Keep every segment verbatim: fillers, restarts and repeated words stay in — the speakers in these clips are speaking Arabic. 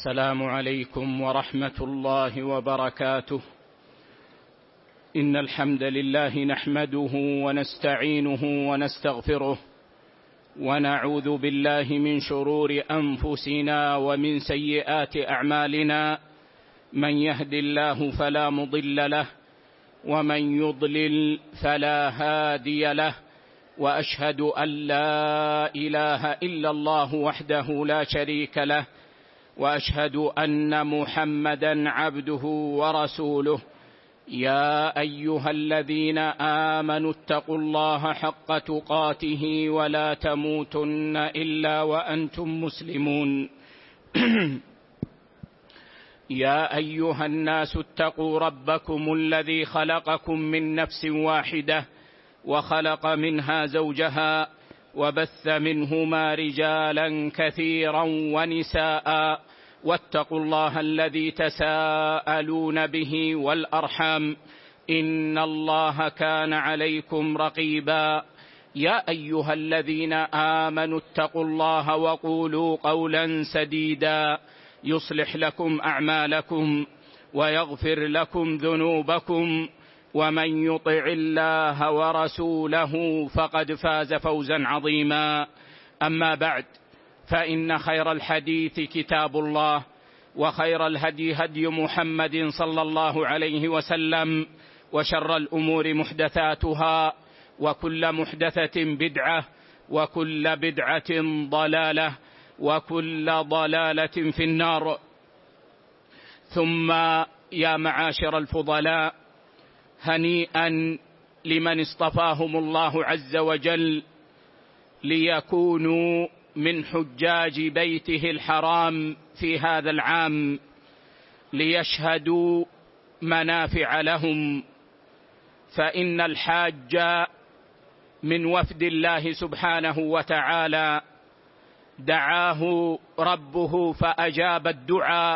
السلام عليكم ورحمة الله وبركاته. إن الحمد لله نحمده ونستعينه ونستغفره ونعوذ بالله من شرور أنفسنا ومن سيئات أعمالنا، من يهد الله فلا مضل له ومن يضلل فلا هادي له، وأشهد أن لا إله إلا الله وحده لا شريك له، وأشهد أن محمدًا عبده ورسوله. يا أيها الذين آمنوا اتقوا الله حق تقاته ولا تموتن إلا وأنتم مسلمون. يا أيها الناس اتقوا ربكم الذي خلقكم من نفس واحدة وخلق منها زوجها وبث منهما رجالا كثيرا ونساء، واتقوا الله الذي تساءلون به والأرحام، إن الله كان عليكم رقيبا. يا أيها الذين آمنوا اتقوا الله وقولوا قولا سديدا يصلح لكم أعمالكم ويغفر لكم ذنوبكم، ومن يطع الله ورسوله فقد فاز فوزا عظيما. أما بعد، فإن خير الحديث كتاب الله، وخير الهدي هدي محمد صلى الله عليه وسلم، وشر الأمور محدثاتها، وكل محدثة بدعة، وكل بدعة ضلالة، وكل ضلالة في النار. ثم يا معاشر الفضلاء، هنيئا لمن اصطفاهم الله عز وجل ليكونوا من حجاج بيته الحرام في هذا العام، ليشهدوا منافع لهم، فإن الحاج من وفد الله سبحانه وتعالى دعاه ربه فأجاب الدعاء،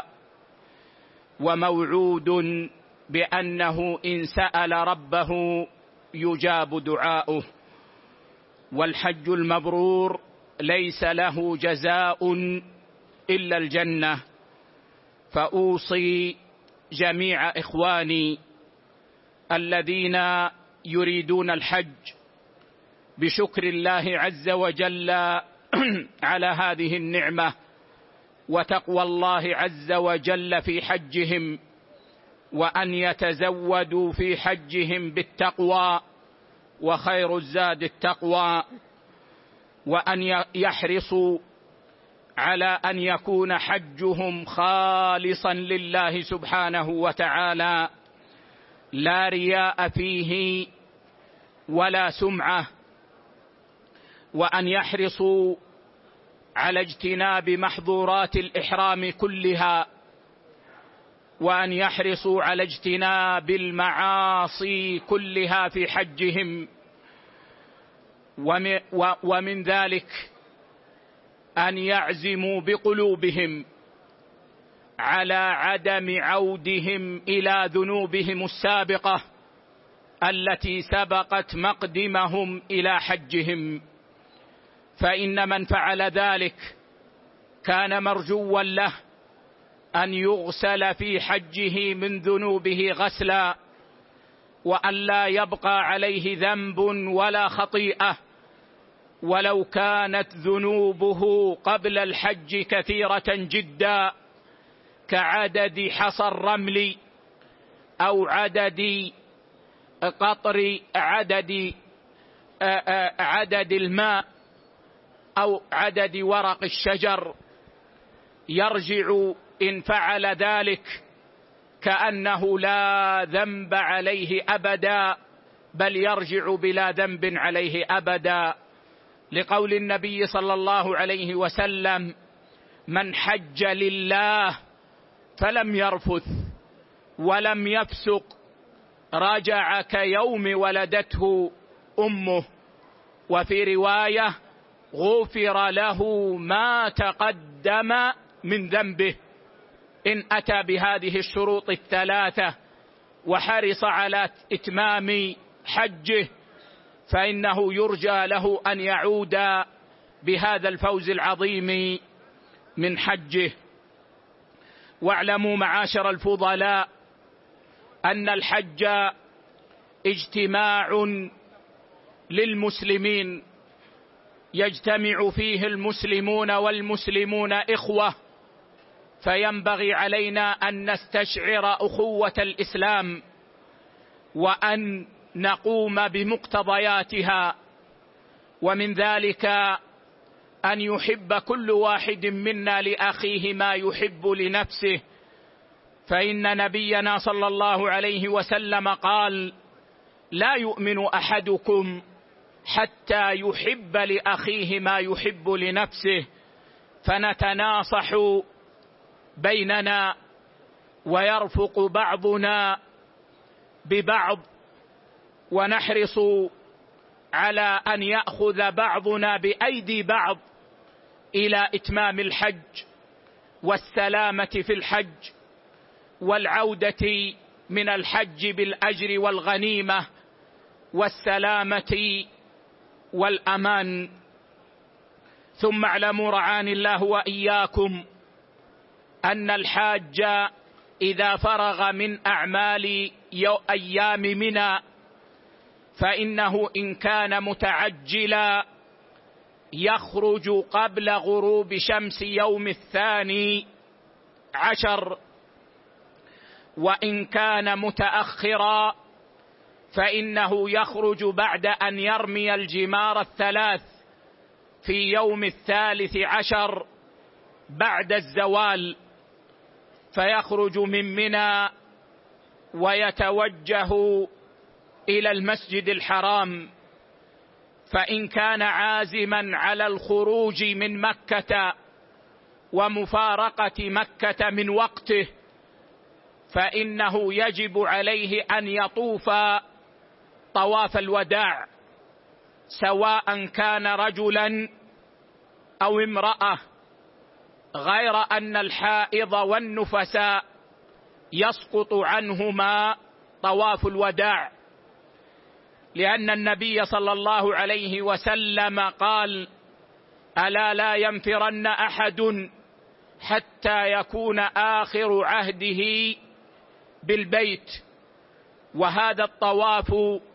وموعود بأنه إن سأل ربه يجاب دعاؤه. والحج المبرور ليس له جزاء إلا الجنة. فأوصي جميع إخواني الذين يريدون الحج بشكر الله عز وجل على هذه النعمة، وتقوى الله عز وجل في حجهم، وأن يتزودوا في حجهم بالتقوى، وخير الزاد التقوى، وأن يحرصوا على أن يكون حجهم خالصا لله سبحانه وتعالى، لا رياء فيه ولا سمعة، وأن يحرصوا على اجتناب محظورات الإحرام كلها، وأن يحرصوا على اجتناب المعاصي كلها في حجهم. ومن ذلك أن يعزموا بقلوبهم على عدم عودهم إلى ذنوبهم السابقة التي سبقت مقدمهم إلى حجهم، فإن من فعل ذلك كان مرجوا له أن يغسل في حجه من ذنوبه غسلا، وأن لا يبقى عليه ذنب ولا خطيئة، ولو كانت ذنوبه قبل الحج كثيرة جدا، كعدد حصى الرمل أو عدد قطر عدد عدد الماء أو عدد ورق الشجر، يرجع إن فعل ذلك كأنه لا ذنب عليه أبدا، بل يرجع بلا ذنب عليه أبدا، لقول النبي صلى الله عليه وسلم: من حج لله فلم يرفث ولم يفسق رجع كيوم ولدته أمه. وفي رواية: غفر له ما تقدم من ذنبه، إن أتى بهذه الشروط الثلاثة وحرص على إتمام حجه، فإنه يرجى له أن يعود بهذا الفوز العظيم من حجه. واعلموا معاشر الفضلاء أن الحج اجتماع للمسلمين، يجتمع فيه المسلمون والمسلمون إخوة، فينبغي علينا أن نستشعر أخوة الإسلام وأن نقوم بمقتضياتها. ومن ذلك أن يحب كل واحد منا لأخيه ما يحب لنفسه، فإن نبينا صلى الله عليه وسلم قال: لا يؤمن أحدكم حتى يحب لأخيه ما يحب لنفسه. فنتناصح بيننا ويرفق بعضنا ببعض، ونحرص على أن يأخذ بعضنا بأيدي بعض إلى إتمام الحج والسلامة في الحج والعودة من الحج بالأجر والغنيمة والسلامة والأمان. ثم اعلموا رعاني الله وإياكم أن الحاج إذا فرغ من أعمال أيام منى فإنه إن كان متعجلا يخرج قبل غروب شمس يوم الثاني عشر، وإن كان متأخرا فإنه يخرج بعد أن يرمي الجمار الثلاث في يوم الثالث عشر بعد الزوال، فيخرج من منى ويتوجه إلى المسجد الحرام. فإن كان عازما على الخروج من مكة ومفارقة مكة من وقته فإنه يجب عليه أن يطوف طواف الوداع، سواء كان رجلا أو امرأة، غير أن الحائض والنفساء يسقط عنهما طواف الوداع، لأن النبي صلى الله عليه وسلم قال: ألا لا ينفرن أحد حتى يكون آخر عهده بالبيت. وهذا الطواف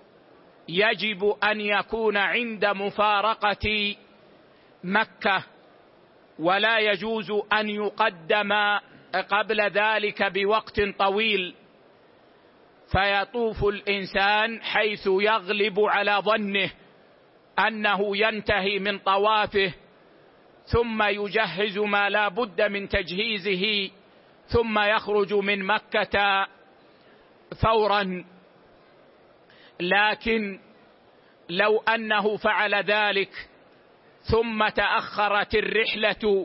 يجب أن يكون عند مفارقة مكة، ولا يجوز أن يقدم قبل ذلك بوقت طويل، فيطوف الإنسان حيث يغلب على ظنه أنه ينتهي من طوافه، ثم يجهز ما لا بد من تجهيزه، ثم يخرج من مكة فورا. لكن لو أنه فعل ذلك ثم تأخرت الرحلة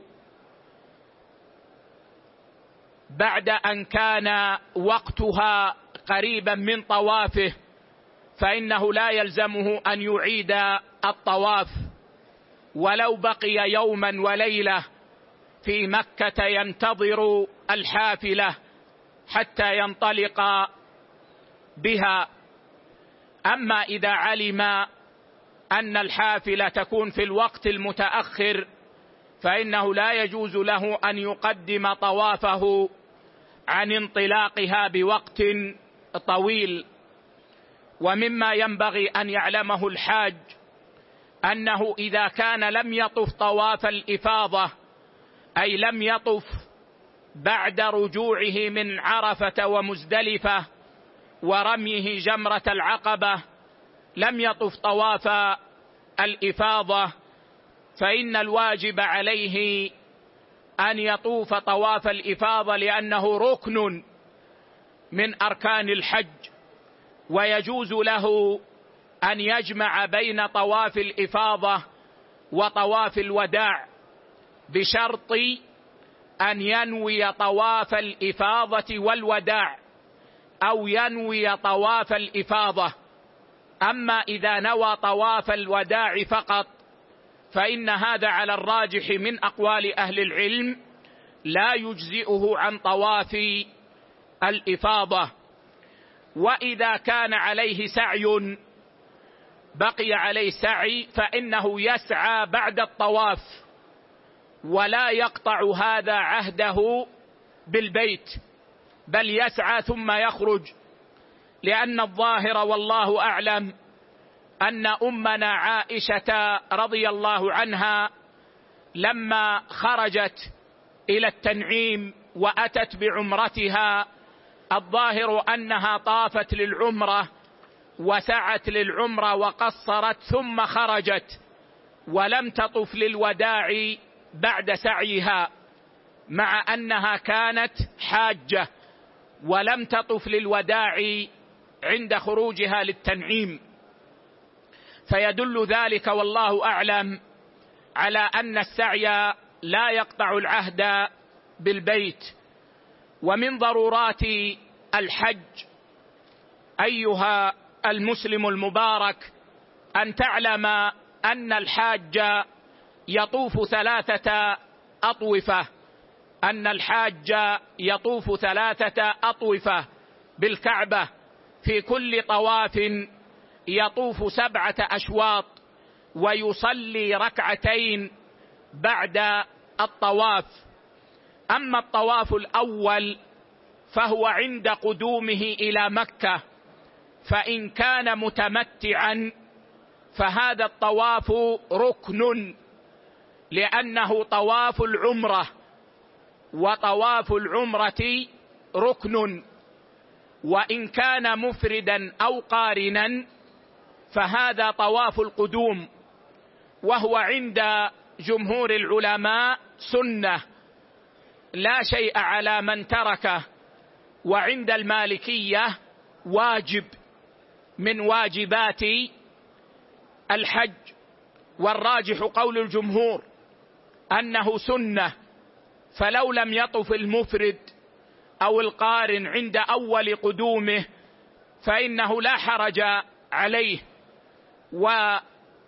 بعد أن كان وقتها قريبا من طوافه فإنه لا يلزمه أن يعيد الطواف، ولو بقي يوما وليلة في مكة ينتظر الحافلة حتى ينطلق بها. أما إذا علم أن الحافلة تكون في الوقت المتأخر فإنه لا يجوز له أن يقدم طوافه عن انطلاقها بوقت طويل. ومما ينبغي أن يعلمه الحاج أنه إذا كان لم يطف طواف الإفاضة، أي لم يطف بعد رجوعه من عرفة ومزدلفة ورميه جمرة العقبة، لم يطف طواف الإفاضة، فإن الواجب عليه أن يطوف طواف الإفاضة، لأنه ركن من أركان الحج، ويجوز له أن يجمع بين طواف الإفاضة وطواف الوداع بشرط أن ينوي طواف الإفاضة والوداع، أو ينوي طواف الإفاضة. أما إذا نوى طواف الوداع فقط فإن هذا على الراجح من أقوال أهل العلم لا يجزئه عن طواف الإفاضة. وإذا كان عليه سعي بقي عليه سعي فإنه يسعى بعد الطواف، ولا يقطع هذا عهده بالبيت، بل يسعى ثم يخرج، لأن الظاهر والله أعلم أن أمنا عائشة رضي الله عنها لما خرجت إلى التنعيم وأتت بعمرتها، الظاهر أنها طافت للعمرة وسعت للعمرة وقصرت ثم خرجت، ولم تطف للوداع بعد سعيها، مع أنها كانت حاجة ولم تطف للوداع عند خروجها للتنعيم. فيدل ذلك والله أعلم على أن السعي لا يقطع العهد بالبيت. ومن ضرورات الحج أيها المسلم المبارك أن تعلم أن الحاج يطوف ثلاثة أطوفة، أن الحاج يطوف ثلاثة أطوفة بالكعبة، في كل طواف يطوف سبعة أشواط ويصلي ركعتين بعد الطواف. أما الطواف الأول فهو عند قدومه إلى مكة، فإن كان متمتعا فهذا الطواف ركن، لأنه طواف العمرة، وطواف العمرة ركن. وإن كان مفردا أو قارنا فهذا طواف القدوم، وهو عند جمهور العلماء سنة لا شيء على من تركه، وعند المالكية واجب من واجبات الحج. والراجح قول الجمهور أنه سنة، فلو لم يطف المفرد أو القارن عند أول قدومه فإنه لا حرج عليه ولا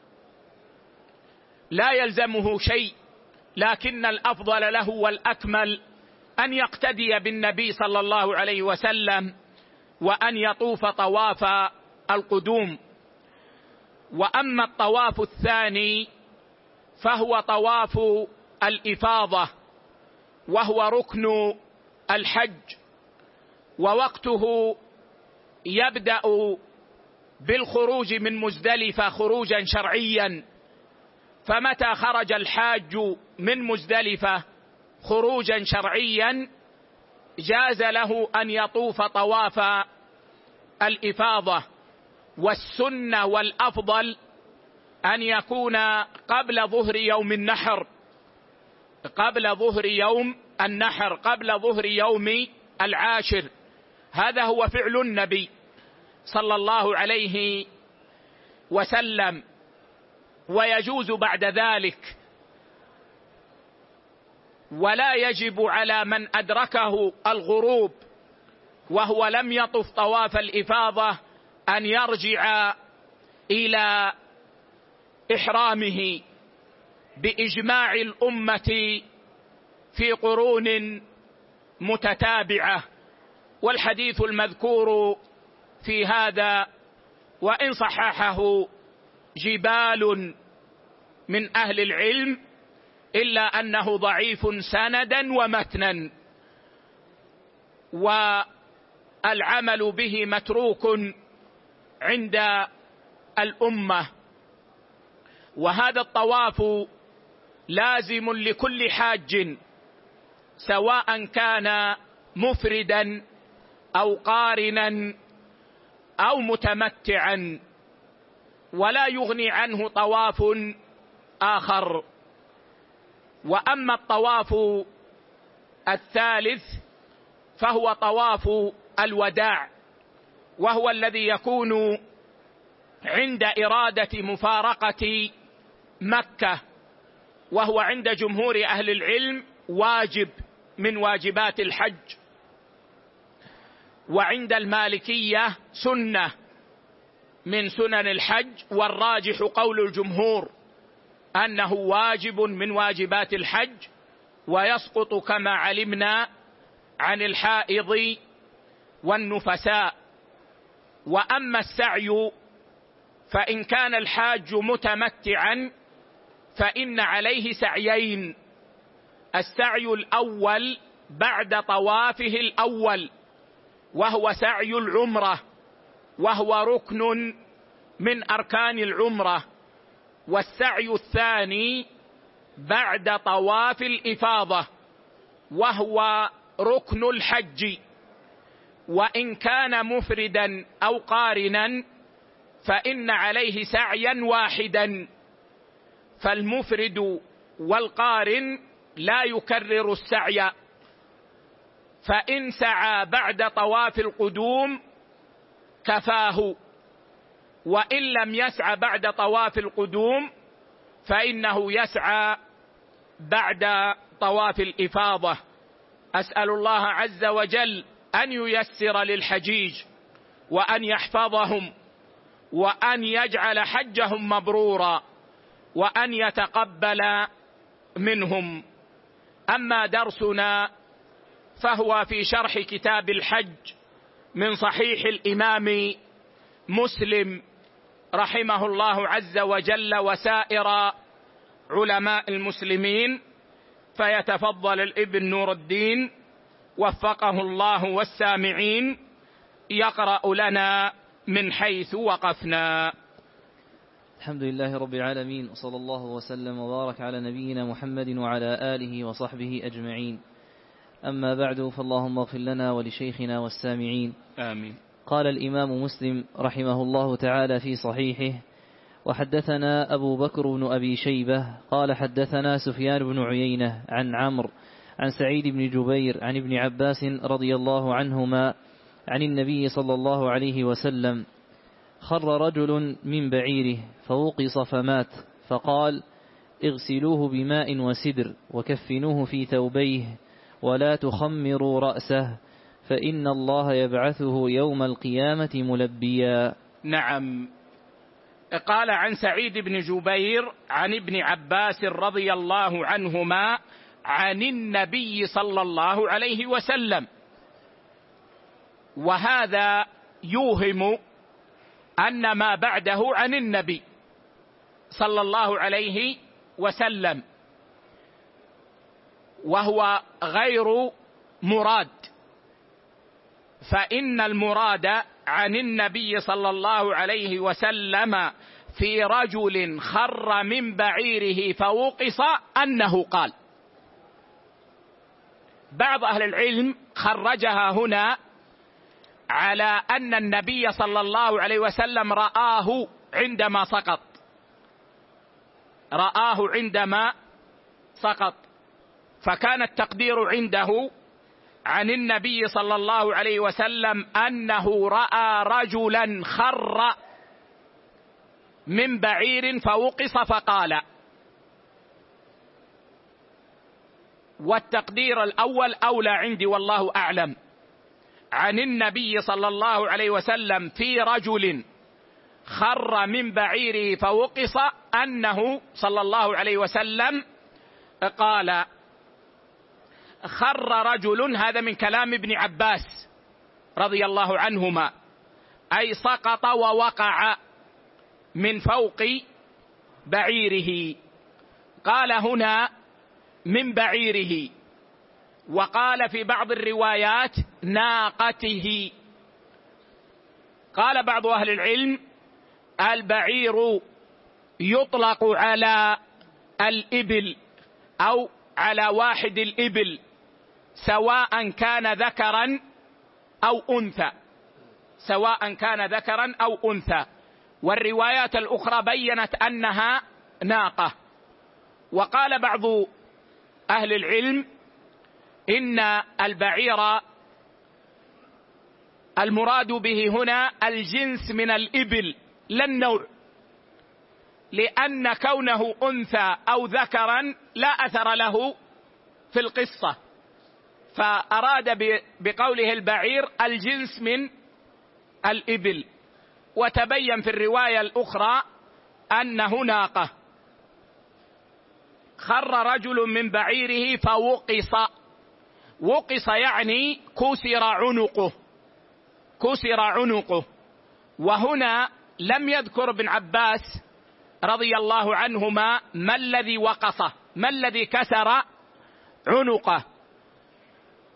يلزمه شيء، لكن الأفضل له والأكمل أن يقتدي بالنبي صلى الله عليه وسلم وأن يطوف طواف القدوم. وأما الطواف الثاني فهو طواف الإفاضة، وهو ركن الحج، ووقته يبدأ بالخروج من مزدلفة خروجا شرعيا، فمتى خرج الحاج من مزدلفة خروجا شرعيا جاز له أن يطوف طواف الإفاضة. والسنة والأفضل أن يكون قبل ظهر يوم النحر، قبل ظهر يوم النحر قبل ظهر يوم العاشر. هذا هو فعل النبي صلى الله عليه وسلم. ويجوز بعد ذلك، ولا يجب على من أدركه الغروب وهو لم يطف طواف الإفاضة أن يرجع إلى إحرامه بإجماع الأمة في قرون متتابعة. والحديث المذكور في هذا وإن صححه جبال من أهل العلم إلا أنه ضعيف سندا ومتنا، والعمل به متروك عند الأمة. وهذا الطواف لازم لكل حاج سواء كان مفردا أو قارنا أو متمتعا، ولا يغني عنه طواف آخر. وأما الطواف الثالث فهو طواف الوداع، وهو الذي يكون عند إرادة مفارقة مكة، وهو عند جمهور أهل العلم واجب من واجبات الحج، وعند المالكية سنة من سنن الحج. والراجح قول الجمهور أنه واجب من واجبات الحج، ويسقط كما علمنا عن الحائض والنفساء. وأما السعي فإن كان الحاج متمتعا فإن عليه سعيين: السعي الأول بعد طوافه الأول وهو سعي العمرة، وهو ركن من أركان العمرة، والسعي الثاني بعد طواف الإفاضة وهو ركن الحج. وإن كان مفردا أو قارنا فإن عليه سعيا واحدا، فالمفرد والقارن لا يكرر السعي، فإن سعى بعد طواف القدوم كفاه، وإن لم يسعى بعد طواف القدوم فإنه يسعى بعد طواف الإفاضة. أسأل الله عز وجل أن ييسر للحجيج، وأن يحفظهم، وأن يجعل حجهم مبرورا، وأن يتقبل منهم. أما درسنا فهو في شرح كتاب الحج من صحيح الإمام مسلم رحمه الله عز وجل وسائر علماء المسلمين، فيتفضل الابن نور الدين وفقه الله والسامعين يقرأ لنا من حيث وقفنا. الحمد لله رب العالمين، وصلى الله وسلم وبارك على نبينا محمد وعلى آله وصحبه أجمعين. أما بعد، فاللهم اغفر لنا ولشيخنا والسامعين، آمين. قال الإمام مسلم رحمه الله تعالى في صحيحه: وحدثنا أبو بكر بن أبي شيبة قال حدثنا سفيان بن عيينة عن عمرو عن سعيد بن جبير عن ابن عباس رضي الله عنهما عن النبي صلى الله عليه وسلم: خر رجل من بعيره فوقص فمات، فقال: اغسلوه بماء وسدر وكفنوه في ثوبيه ولا تخمروا رأسه، فإن الله يبعثه يوم القيامة ملبيا. نعم. قال عن سعيد بن جبير عن ابن عباس رضي الله عنهما عن النبي صلى الله عليه وسلم، وهذا يوهم أن ما بعده عن النبي صلى الله عليه وسلم، وهو غير مراد، فإن المراد عن النبي صلى الله عليه وسلم في رجل خر من بعيره فوقص أنه قال. بعض أهل العلم خرجها هنا على أن النبي صلى الله عليه وسلم رآه عندما سقط، رآه عندما سقط، فكان التقدير عنده عن النبي صلى الله عليه وسلم أنه رأى رجلا خر من بعير فوقص فقال. والتقدير الأول أولى عندي والله أعلم، عن النبي صلى الله عليه وسلم في رجل خر من بعيره فوقص أنه صلى الله عليه وسلم قال: خر رجل، هذا من كلام ابن عباس رضي الله عنهما، أي سقط ووقع من فوق بعيره. قال هنا من بعيره، وقال في بعض الروايات ناقته. قال بعض أهل العلم: البعير يطلق على الإبل أو على واحد الإبل، سواء كان ذكرا أو أنثى، سواء كان ذكرا أو أنثى، والروايات الأخرى بيّنت أنها ناقة. وقال بعض أهل العلم إن البعير المراد به هنا الجنس من الإبل لا النوع، لأن كونه أنثى أو ذكرا لا أثر له في القصة، فأراد بقوله البعير الجنس من الإبل. وتبين في الرواية الأخرى أنه ناقة. خر رجل من بعيره فوقص، وقص يعني كسر عنقه، كسر عنقه. وهنا لم يذكر ابن عباس رضي الله عنهما ما الذي وقصه، ما الذي كسر عنقه،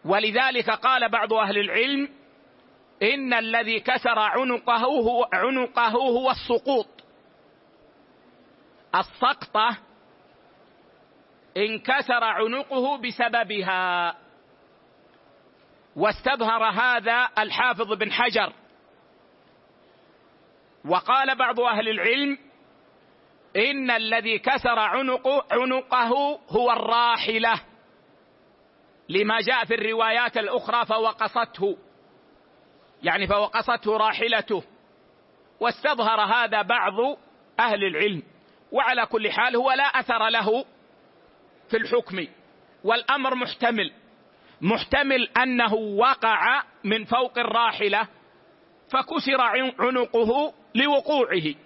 ولذلك قال بعض أهل العلم إن الذي كسر عنقه هو, عنقه هو السقوط. السقطة انكسر عنقه بسببها، واستظهر هذا الحافظ بن حجر. وقال بعض أهل العلم إن الذي كسر عنقه, عنقه هو الراحلة، لما جاء في الروايات الأخرى فوقصته، يعني فوقصته راحلته، واستظهر هذا بعض أهل العلم. وعلى كل حال هو لا أثر له في الحكم، والأمر محتمل، محتمل أنه وقع من فوق الراحلة فكسر عنقه لوقوعه،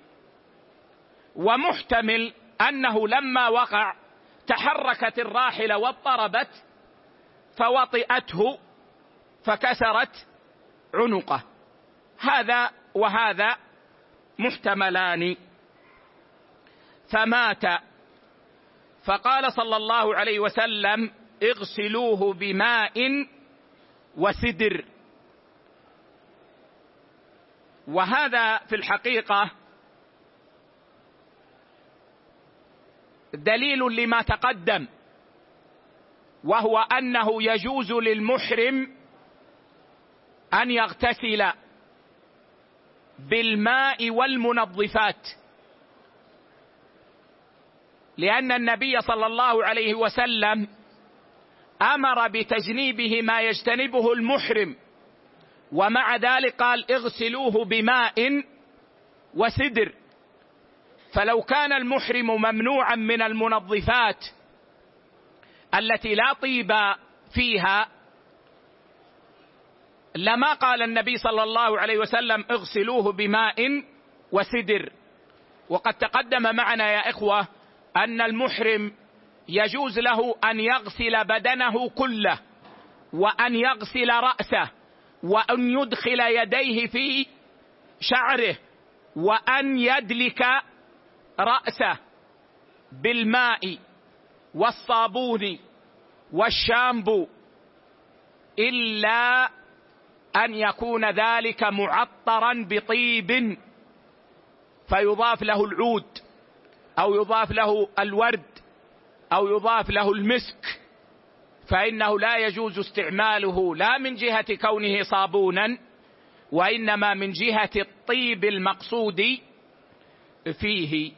ومحتمل أنه لما وقع تحركت الراحلة واضطربت فوطئته فكسرت عنقه. هذا وهذا محتملان. فمات، فقال صلى الله عليه وسلم اغسلوه بماء وسدر. وهذا في الحقيقة دليل لما تقدم، وهو أنه يجوز للمحرم أن يغتسل بالماء والمنظفات، لأن النبي صلى الله عليه وسلم أمر بتجنيبه ما يجتنبه المحرم، ومع ذلك قال اغسلوه بماء وسدر. فلو كان المحرم ممنوعا من المنظفات التي لا طيب فيها لما قال النبي صلى الله عليه وسلم اغسلوه بماء وسدر. وقد تقدم معنا يا إخوة أن المحرم يجوز له أن يغسل بدنه كله، وأن يغسل رأسه، وأن يدخل يديه في شعره، وأن يدلك رأسه بالماء والصابون والشامبو، إلا أن يكون ذلك معطرا بطيب فيضاف له العود أو يضاف له الورد أو يضاف له المسك، فإنه لا يجوز استعماله لا من جهة كونه صابونا، وإنما من جهة الطيب المقصود فيه.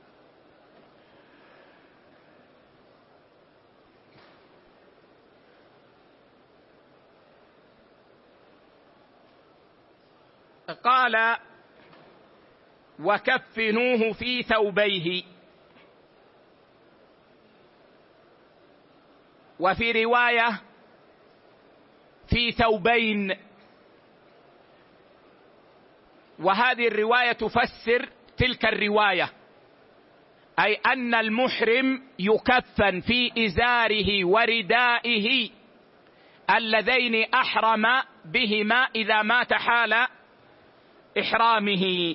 قال وكفنوه في ثوبيه. وفي رواية في ثوبين، وهذه الرواية تفسر تلك الرواية، أي أن المحرم يكفن في إزاره وردائه اللذين أحرم بهما إذا مات حال إحرامه.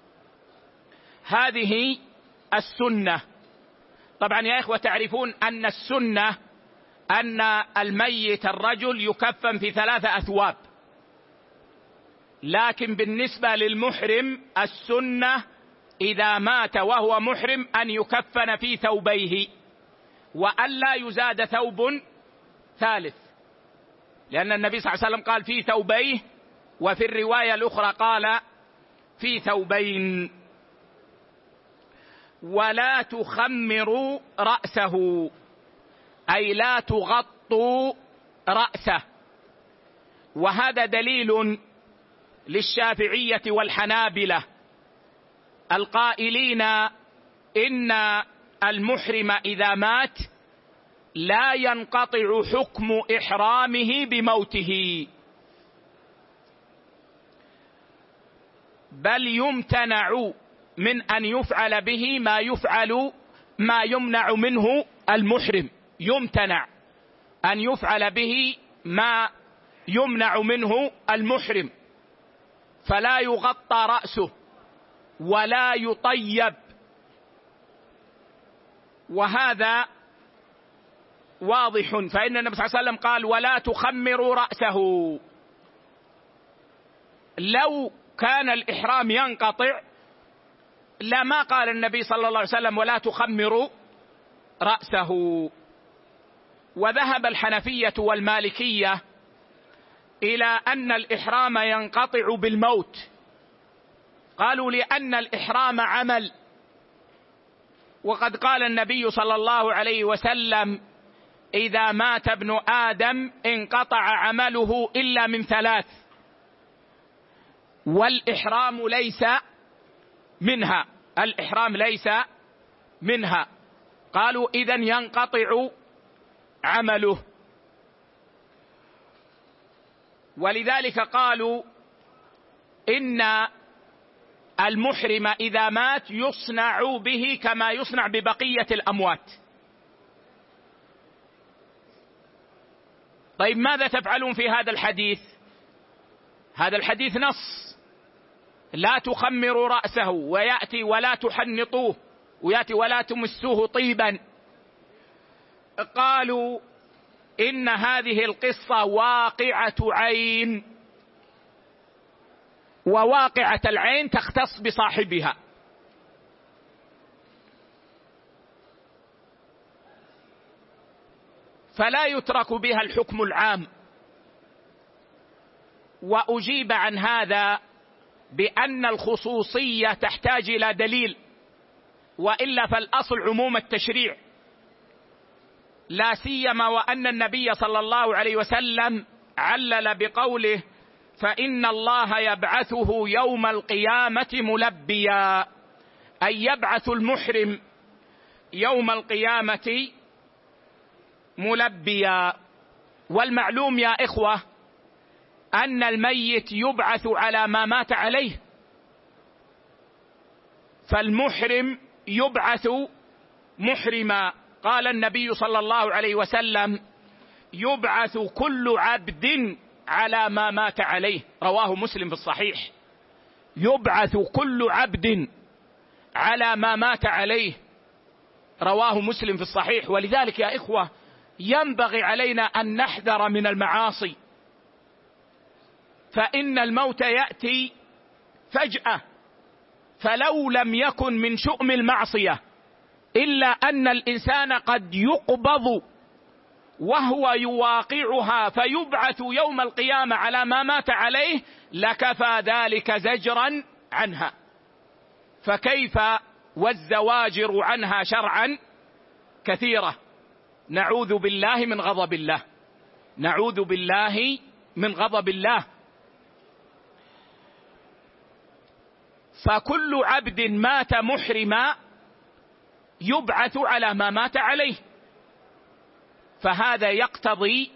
هذه السنة. طبعا يا إخوة تعرفون أن السنة أن الميت الرجل يكفن في ثلاثة أثواب، لكن بالنسبة للمحرم السنة إذا مات وهو محرم أن يكفن في ثوبيه، وأن لا يزاد ثوب ثالث، لأن النبي صلى الله عليه وسلم قال في ثوبيه، وفي الرواية الأخرى قال في ثوبين. ولا تخمروا رأسه، أي لا تغطوا رأسه. وهذا دليل للشافعية والحنابلة القائلين إن المحرم إذا مات لا ينقطع حكم إحرامه بموته، بل يمتنع من أن يفعل به ما يفعل ما يمنع منه المحرم، يمتنع أن يفعل به ما يمنع منه المحرم، فلا يغطى رأسه ولا يطيب. وهذا واضح، فإن النبي صلى الله عليه وسلم قال ولا تخمروا رأسه. لو كان الإحرام ينقطع لما قال النبي صلى الله عليه وسلم ولا تخمروا رأسه. وذهب الحنفية والمالكية إلى أن الإحرام ينقطع بالموت، قالوا لأن الإحرام عمل، وقد قال النبي صلى الله عليه وسلم إذا مات ابن آدم انقطع عمله إلا من ثلاث، والإحرام ليس منها، الإحرام ليس منها. قالوا إذن ينقطع عمله، ولذلك قالوا إن المحرم إذا مات يصنع به كما يصنع ببقية الأموات. طيب ماذا تفعلون في هذا الحديث؟ هذا الحديث نص لا تخمروا رأسه، ويأتي ولا تحنطوه، ويأتي ولا تمسوه طيبا. قالوا إن هذه القصة واقعة عين، وواقعة العين تختص بصاحبها، فلا يترك بها الحكم العام. وأجيب عن هذا بأن الخصوصية تحتاج إلى دليل، وإلا فالأصل عموم التشريع، لا سيما وأن النبي صلى الله عليه وسلم علل بقوله فإن الله يبعثه يوم القيامة ملبيا، أي يبعث المحرم يوم القيامة ملبيا. والمعلوم يا إخوة أن الميت يبعث على ما مات عليه، فالمحرم يبعث محرما. قال النبي صلى الله عليه وسلم يبعث كل عبد على ما مات عليه، رواه مسلم في الصحيح. يبعث كل عبد على ما مات عليه، رواه مسلم في الصحيح. ولذلك يا إخوة ينبغي علينا أن نحذر من المعاصي، فإن الموت يأتي فجأة، فلو لم يكن من شؤم المعصية إلا أن الإنسان قد يقبض وهو يواقعها فيبعث يوم القيامة على ما مات عليه، لكفى ذلك زجرا عنها، فكيف والزواجر عنها شرعا كثيرة. نعوذ بالله من غضب الله، نعوذ بالله من غضب الله. فكل عبد مات محرما يبعث على ما مات عليه، فهذا يقتضي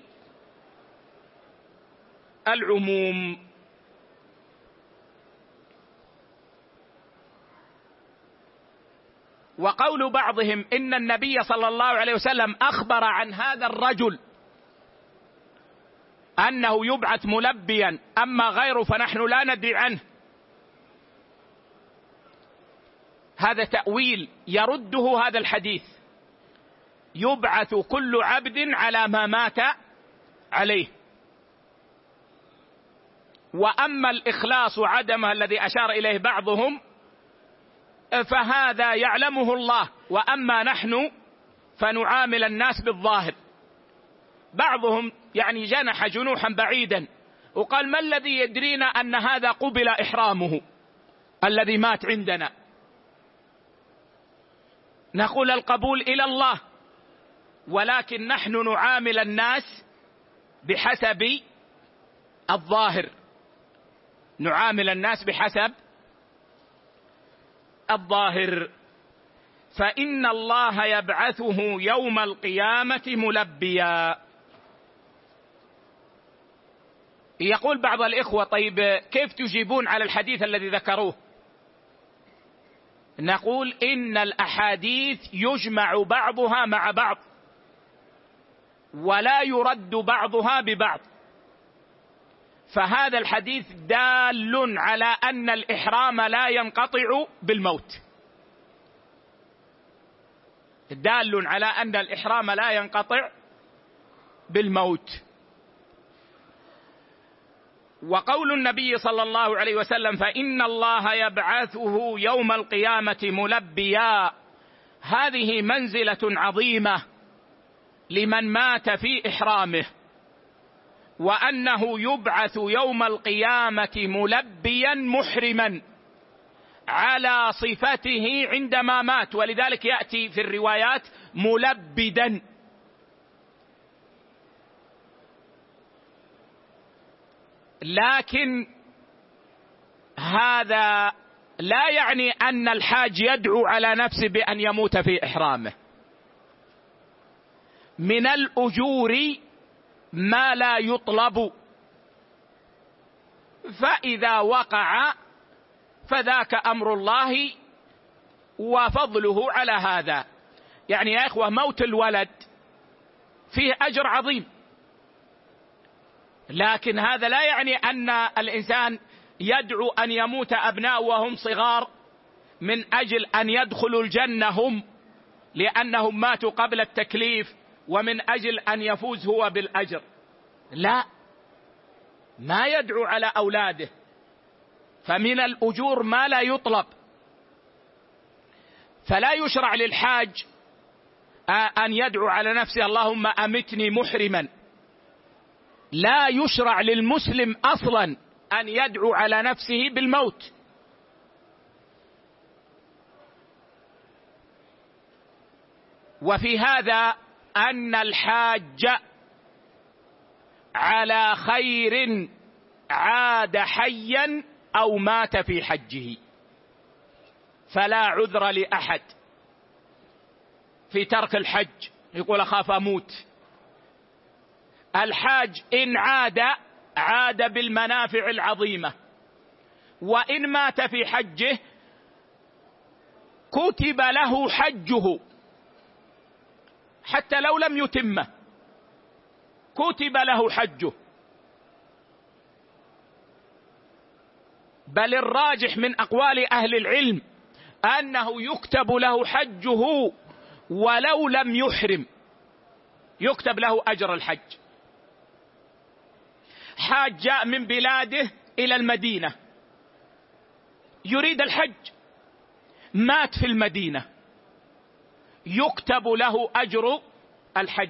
العموم. وقول بعضهم إن النبي صلى الله عليه وسلم أخبر عن هذا الرجل أنه يبعث ملبيا، أما غيره فنحن لا ندري عنه، هذا تأويل يرده هذا الحديث. يبعث كل عبد على ما مات عليه. وأما الإخلاص وعدمه الذي أشار إليه بعضهم فهذا يعلمه الله، وأما نحن فنعامل الناس بالظاهر. بعضهم يعني جنح جنوحا بعيدا وقال ما الذي يدرينا أن هذا قبل إحرامه الذي مات عندنا؟ نقول القبول إلى الله، ولكن نحن نعامل الناس بحسب الظاهر، نعامل الناس بحسب الظاهر. فإن الله يبعثه يوم القيامة ملبيا. يقول بعض الإخوة طيب كيف تجيبون على الحديث الذي ذكروه؟ نقول إن الأحاديث يجمع بعضها مع بعض ولا يرد بعضها ببعض، فهذا الحديث دال على أن الإحرام لا ينقطع بالموت، دال على أن الإحرام لا ينقطع بالموت. وقول النبي صلى الله عليه وسلم فإن الله يبعثه يوم القيامة ملبيا، هذه منزلة عظيمة لمن مات في إحرامه، وأنه يبعث يوم القيامة ملبيا محرما على صفته عندما مات، ولذلك يأتي في الروايات ملبدا. لكن هذا لا يعني أن الحاج يدعو على نفسه بأن يموت في إحرامه. من الأجور ما لا يطلب، فإذا وقع فذاك أمر الله وفضله على هذا. يعني يا إخوة موت الولد فيه أجر عظيم، لكن هذا لا يعني أن الإنسان يدعو أن يموت أبناء وهم صغار من أجل أن يدخلوا الجنة هم لأنهم ماتوا قبل التكليف ومن أجل أن يفوز هو بالأجر. لا، ما يدعو على أولاده، فمن الأجور ما لا يطلب. فلا يشرع للحاج أن يدعو على نفسه اللهم أمتني محرما. لا يشرع للمسلم أصلا أن يدعو على نفسه بالموت. وفي هذا أن الحاج على خير عاد حيا أو مات في حجه، فلا عذر لأحد في ترك الحج يقول أخاف أموت. الحاج إن عاد عاد بالمنافع العظيمة، وإن مات في حجه كتب له حجه حتى لو لم يتمه، كتب له حجه. بل الراجح من أقوال أهل العلم أنه يكتب له حجه ولو لم يحرم، يكتب له أجر الحج. حاج جاء من بلاده إلى المدينة يريد الحج، مات في المدينة، يكتب له أجر الحج.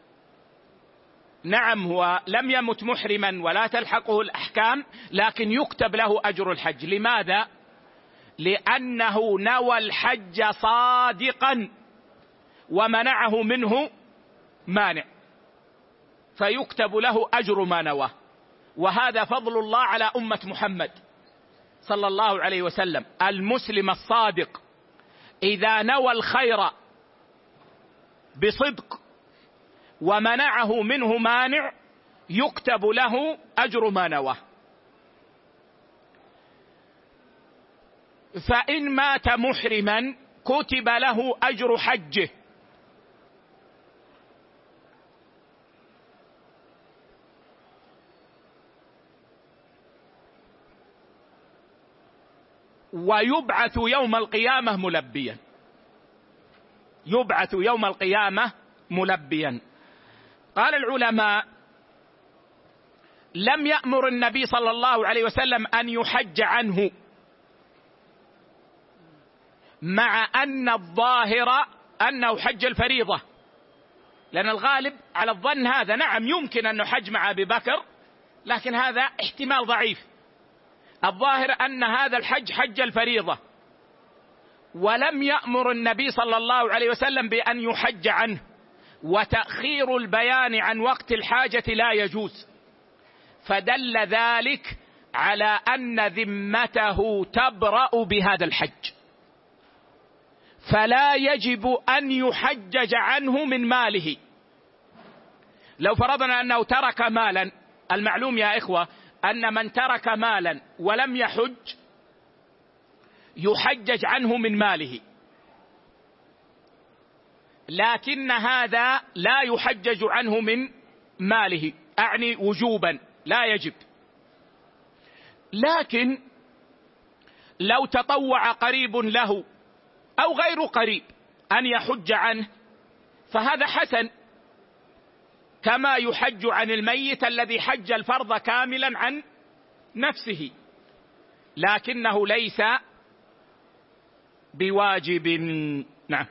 نعم هو لم يمت محرما ولا تلحقه الأحكام، لكن يكتب له أجر الحج. لماذا؟ لأنه نوى الحج صادقا ومنعه منه مانع، فيكتب له أجر ما نواه. وهذا فضل الله على أمة محمد صلى الله عليه وسلم. المسلم الصادق إذا نوى الخير بصدق ومنعه منه مانع يكتب له أجر ما نواه. فإن مات محرما كتب له أجر حجه. ويبعث يوم القيامة ملبيا، يبعث يوم القيامة ملبيا. قال العلماء لم يأمر النبي صلى الله عليه وسلم أن يحج عنه، مع أن الظاهر أنه حج الفريضة، لأن الغالب على الظن هذا. نعم يمكن أن نحج مع أبي بكر، لكن هذا احتمال ضعيف. الظاهر أن هذا الحج حج الفريضة، ولم يأمر النبي صلى الله عليه وسلم بأن يحج عنه. وتأخير البيان عن وقت الحاجة لا يجوز، فدل ذلك على أن ذمته تبرأ بهذا الحج، فلا يجب أن يحجج عنه من ماله. لو فرضنا أنه ترك مالا، المعلوم يا إخوة أن من ترك مالا ولم يحج يحجج عنه من ماله، لكن هذا لا يحجج عنه من ماله، أعني وجوبا لا يجب. لكن لو تطوع قريب له أو غير قريب أن يحج عنه فهذا حسن، كما يحج عن الميت الذي حج الفرض كاملا عن نفسه، لكنه ليس بواجب. نعم.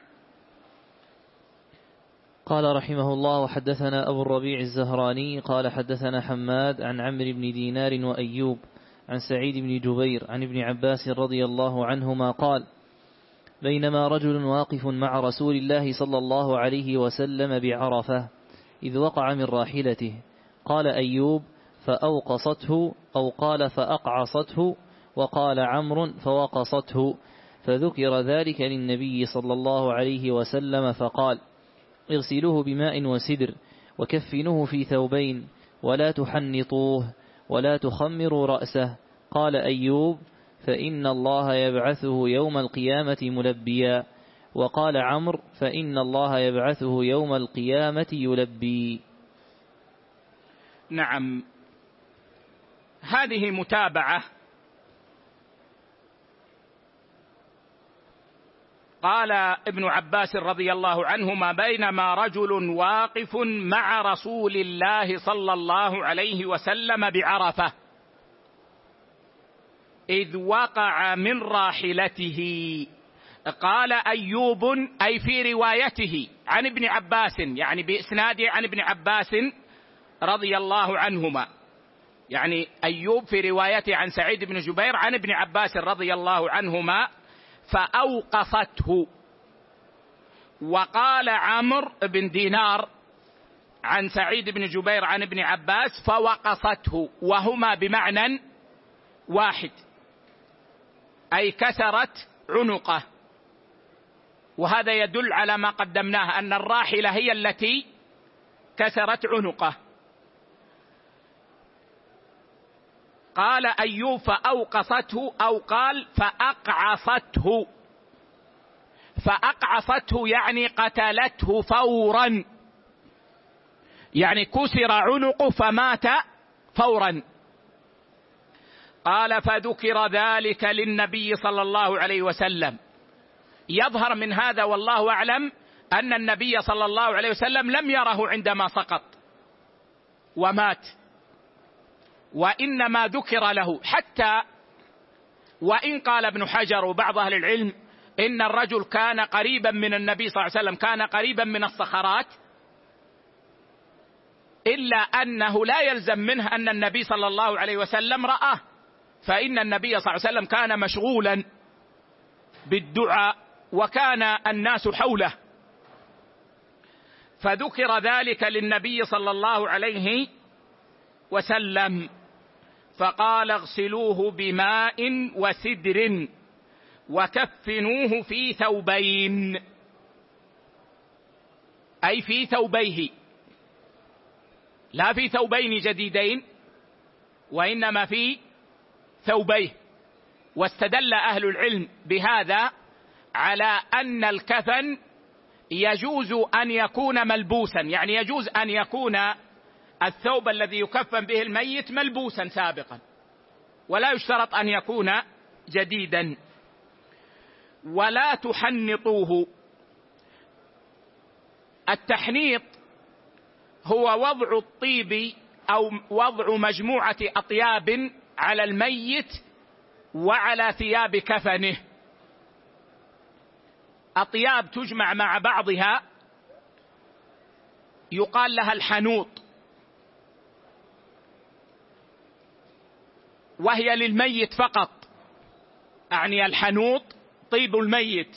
قال رحمه الله: وحدثنا أبو الربيع الزهراني قال حدثنا حماد عن عمرو بن دينار وأيوب عن سعيد بن جبير عن ابن عباس رضي الله عنهما قال: بينما رجل واقف مع رسول الله صلى الله عليه وسلم بعرفة إذ وقع من راحلته، قال أيوب: فأوقصته، أو قال فأقعصته، وقال عمرو: فوقصته. فذكر ذلك للنبي صلى الله عليه وسلم فقال: اغسلوه بماء وسدر وكفنوه في ثوبين ولا تحنطوه ولا تخمروا رأسه. قال أيوب: فإن الله يبعثه يوم القيامة ملبيا. وقال عمرو: فإن الله يبعثه يوم القيامة يلبي. نعم، هذه متابعة. قال ابن عباس رضي الله عنهما: بينما رجل واقف مع رسول الله صلى الله عليه وسلم بعرفة إذ وقع من راحلته. قال أيوب، أي في روايته عن ابن عباس، يعني بإسناده عن ابن عباس رضي الله عنهما، يعني أيوب في روايته عن سعيد بن جبير عن ابن عباس رضي الله عنهما: فأوقصته. وقال عمرو بن دينار عن سعيد بن جبير عن ابن عباس: فوقصته، وهما بمعنى واحد، أي كسرت عنقه. وهذا يدل على ما قدمناه، أن الراحلة هي التي كسرت عنقه. قال أيوب: فأوقصته، أو قال فأقعصته. فأقعصته يعني قتلته فورا، يعني كسر عنقه فمات فورا. قال: فذكر ذلك للنبي صلى الله عليه وسلم. يظهر من هذا والله أعلم أن النبي صلى الله عليه وسلم لم يره عندما سقط ومات، وإنما ذكر له. حتى وإن قال ابن حجر وبعض أهل العلم إن الرجل كان قريبا من النبي صلى الله عليه وسلم، كان قريبا من الصخرات، إلا أنه لا يلزم منه أن النبي صلى الله عليه وسلم رآه، فإن النبي صلى الله عليه وسلم كان مشغولا بالدعاء وكان الناس حوله. فذكر ذلك للنبي صلى الله عليه وسلم فقال: اغسلوه بماء وسدر وكفنوه في ثوبين، أي في ثوبيه، لا في ثوبين جديدين، وإنما في ثوبيه. واستدل أهل العلم بهذا على أن الكفن يجوز أن يكون ملبوسا، يعني يجوز أن يكون الثوب الذي يكفن به الميت ملبوسا سابقا، ولا يشترط أن يكون جديدا. ولا تحنطوه. التحنيط هو وضع الطيب أو وضع مجموعة أطياب على الميت وعلى ثياب كفنه. أطياب تجمع مع بعضها يقال لها الحنوط، وهي للميت فقط، أعني الحنوط طيب الميت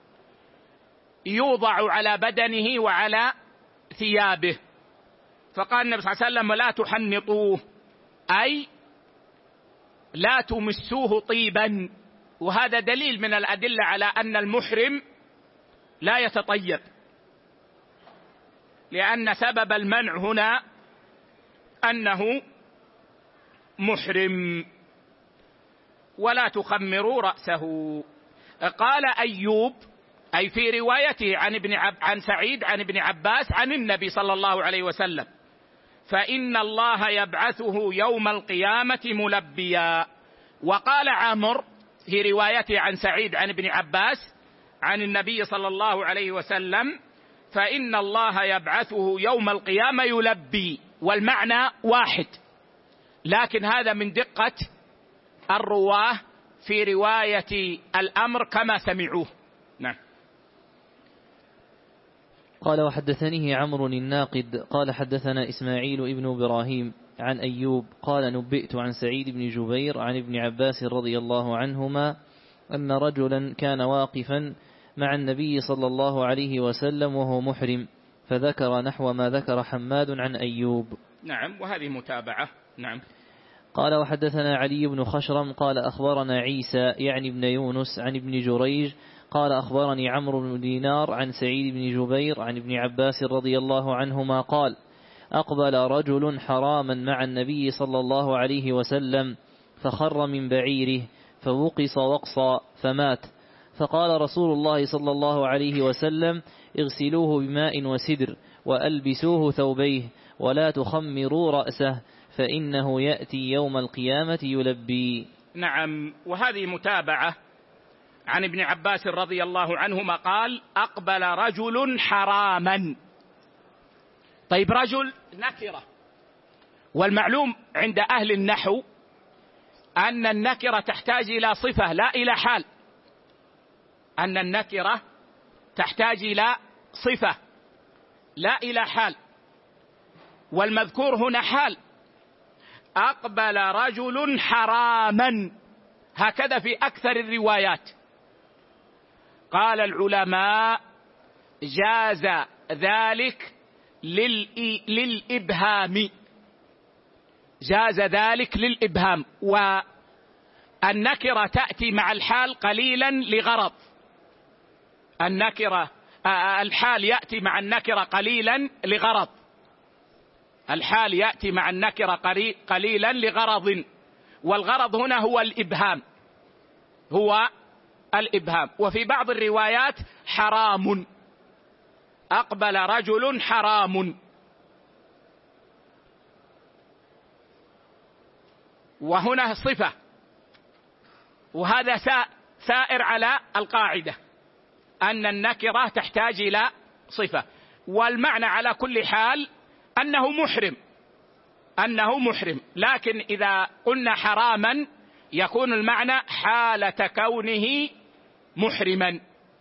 يوضع على بدنه وعلى ثيابه. فقال النبي صلى الله عليه وسلم: ولا تحنطوه، أي لا تمسوه طيبا. وهذا دليل من الأدلة على أن المحرم لا يتطيب، لأن سبب المنع هنا أنه محرم. ولا تخمروا رأسه. قال أيوب، أي في روايته عن ابن عب عن سعيد عن ابن عباس عن النبي صلى الله عليه وسلم: فإن الله يبعثه يوم القيامة ملبيا. وقال عمرو في روايته عن سعيد عن ابن عباس عن النبي صلى الله عليه وسلم: فإن الله يبعثه يوم القيامة يلبي، والمعنى واحد، لكن هذا من دقة الرواه في رواية الأمر كما سمعوه. نعم. قال وحدثنيه عمرو الناقد قال حدثنا إسماعيل ابن إبراهيم عن أيوب قال نبئت عن سعيد بن جبير عن ابن عباس رضي الله عنهما أن رجلا كان واقفا مع النبي صلى الله عليه وسلم وهو محرم، فذكر نحو ما ذكر حماد عن أيوب. نعم، وهذه متابعة. نعم. قال وحدثنا علي بن خشرم قال أخبرنا عيسى يعني ابن يونس عن ابن جريج قال أخبرني عمرو بن دينار عن سعيد بن جبير عن ابن عباس رضي الله عنهما قال أقبل رجل حراما مع النبي صلى الله عليه وسلم فخر من بعيره فوقص وقصا فمات، فقال رسول الله صلى الله عليه وسلم اغسلوه بماء وسدر وألبسوه ثوبيه ولا تخمروا رأسه فإنه يأتي يوم القيامة يلبي. نعم، وهذه متابعة عن ابن عباس رضي الله عنهما قال أقبل رجل حراما. طيب، رجل نكرة، والمعلوم عند أهل النحو أن النكرة تحتاج إلى صفة لا إلى حال، أن النكرة تحتاج إلى صفة لا إلى حال، والمذكور هنا حال. أقبل رجل حراما، هكذا في أكثر الروايات. قال العلماء جاز ذلك للإبهام، جاز ذلك للإبهام، والنكرة تأتي مع الحال قليلا لغرض، النكرة الحال يأتي مع النكرة قليلا لغرض، الحال يأتي مع النكرة قليلا لغرض، والغرض هنا هو الإبهام، هو الإبهام. وفي بعض الروايات حرام، أقبل رجل حرام، وهنا صفة، وهذا سائر على القاعدة أن النكرة تحتاج إلى صفة، والمعنى على كل حال أنه محرم، أنه محرم. لكن إذا قلنا حراما يكون المعنى حالة كونه محرما،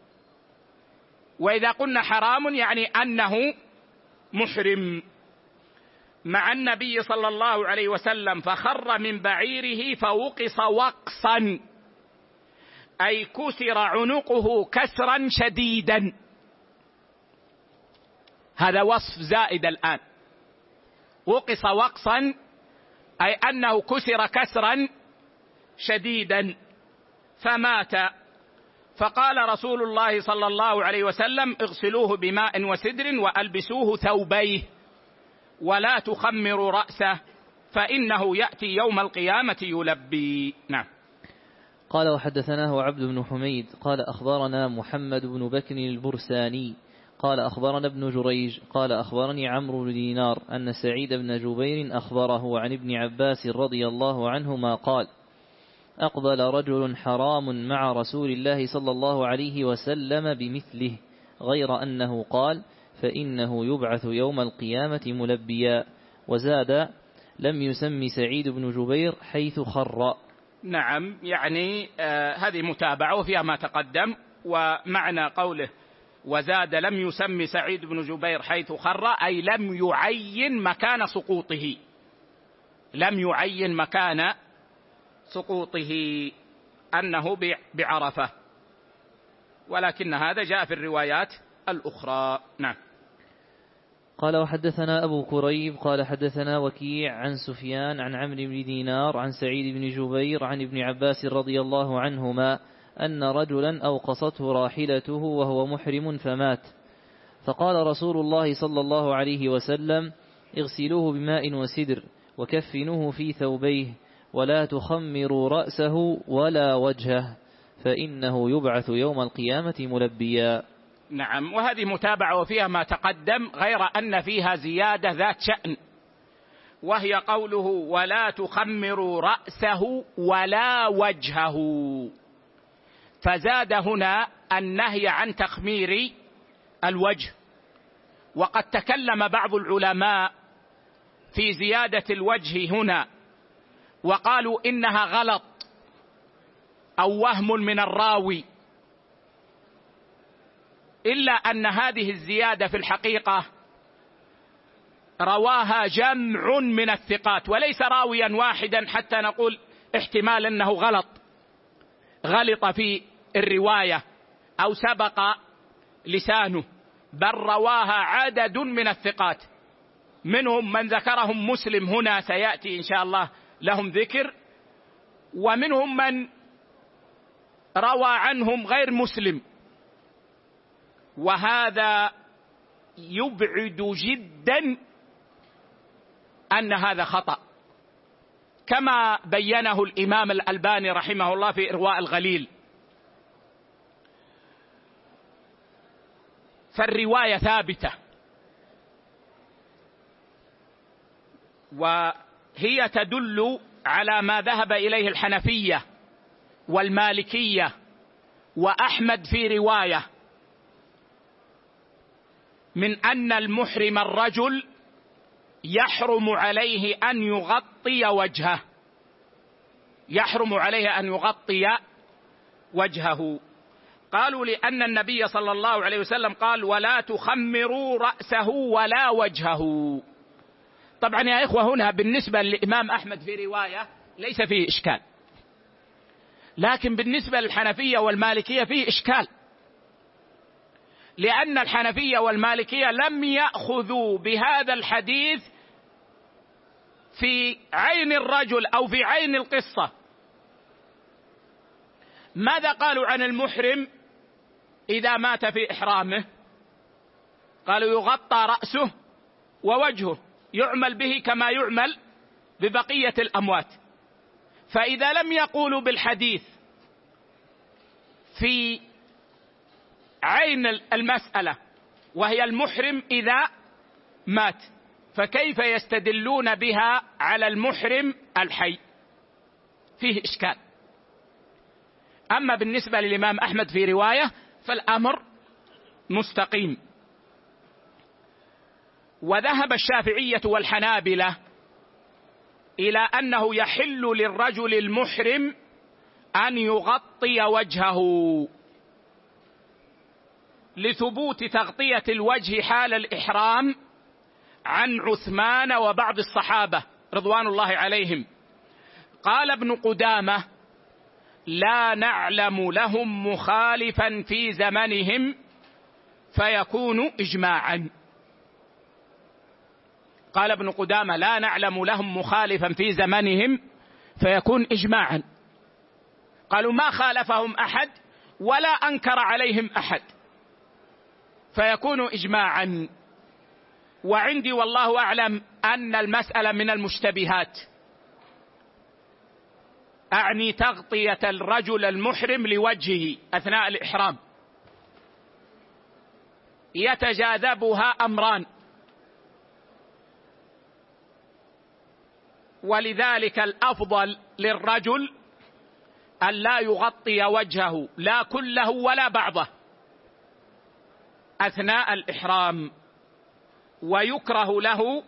وإذا قلنا حرام يعني أنه محرم. مع النبي صلى الله عليه وسلم فخر من بعيره فوقص وقصا، أي كسر عنقه كسرا شديدا. هذا وصف زائد الآن، وقص وقصا أي أنه كسر كسرا شديدا فمات. فقال رسول الله صلى الله عليه وسلم اغسلوه بماء وسدر وألبسوه ثوبيه ولا تخمروا رأسه فإنه يأتي يوم القيامة يلبي. نعم. قال وحدثناه عبد بن حميد قال أخبرنا محمد بن بكر البرساني قال أخبرنا ابن جريج قال أخبرني عمرو بن دينار أن سعيد بن جبير أخبره عن ابن عباس رضي الله عنهما قال أقبل رجل حرام مع رسول الله صلى الله عليه وسلم بمثله، غير أنه قال فإنه يبعث يوم القيامة ملبيا، وزاد لم يسم سعيد بن جبير حيث خر. نعم، يعني آه هذه متابعة وفيها ما تقدم. ومعنى قوله وزاد لم يسم سعيد بن جبير حيث خر أي لم يعين مكان سقوطه، لم يعين مكان سقوطه أنه بعرفة، ولكن هذا جاء في الروايات الأخرى. نعم. قال وحدثنا أبو كريب قال حدثنا وكيع عن سفيان عن عمرو بن دينار عن سعيد بن جبير عن ابن عباس رضي الله عنهما أن رجلا أوقصته راحلته وهو محرم فمات، فقال رسول الله صلى الله عليه وسلم اغسلوه بماء وسدر وكفنوه في ثوبيه ولا تخمروا رأسه ولا وجهه فإنه يبعث يوم القيامة ملبيا. نعم، وهذه متابعة وفيها ما تقدم، غير أن فيها زيادة ذات شأن، وهي قوله ولا تخمروا رأسه ولا وجهه، فزاد هنا النهي عن تخمير الوجه وقد تكلم بعض العلماء في زيادة الوجه هنا وقالوا إنها غلط أو وهم من الراوي، إلا أن هذه الزيادة في الحقيقة رواها جمع من الثقات وليس راويا واحدا حتى نقول احتمال أنه غلط غلط في الرواية أو سبق لسانه، بل رواها عدد من الثقات، منهم من ذكرهم مسلم هنا سيأتي إن شاء الله لهم ذكر، ومنهم من روى عنهم غير مسلم، وهذا يبعد جدا أن هذا خطأ، كما بينه الإمام الألباني رحمه الله في إرواء الغليل. فالرواية ثابتة، وهي تدل على ما ذهب إليه الحنفية والمالكية وأحمد في رواية من أن المحرم الرجل يحرم عليه أن يغطي وجهه، يحرم عليه أن يغطي وجهه. قالوا لأن النبي صلى الله عليه وسلم قال: ولا تخمروا رأسه ولا وجهه. طبعا يا إخوة هنا بالنسبة للإمام أحمد في رواية ليس فيه إشكال، لكن بالنسبة للحنفية والمالكية فيه إشكال، لأن الحنفية والمالكية لم يأخذوا بهذا الحديث في عين الرجل أو في عين القصة. ماذا قالوا عن المحرم إذا مات في إحرامه؟ قالوا يغطى رأسه ووجهه، يعمل به كما يعمل ببقية الأموات. فإذا لم يقولوا بالحديث في عين المسألة وهي المحرم إذا مات، فكيف يستدلون بها على المحرم الحي؟ فيه إشكال. أما بالنسبة للإمام أحمد في رواية فالأمر مستقيم. وذهب الشافعية والحنابلة إلى أنه يحل للرجل المحرم أن يغطي وجهه لثبوت تغطية الوجه حال الإحرام عن عثمان وبعض الصحابة رضوان الله عليهم. قال ابن قدامة: لا نعلم لهم مخالفا في زمنهم فيكون إجماعا. قال ابن قدامة: لا نعلم لهم مخالفا في زمنهم فيكون إجماعا. قالوا ما خالفهم أحد ولا أنكر عليهم أحد فيكون إجماعا. وعندي والله أعلم أن المسألة من المشتبهات، أعني تغطية الرجل المحرم لوجهه أثناء الإحرام، يتجاذبها أمران، ولذلك الأفضل للرجل أن لا يغطي وجهه لا كله ولا بعضه أثناء الإحرام، ويكره له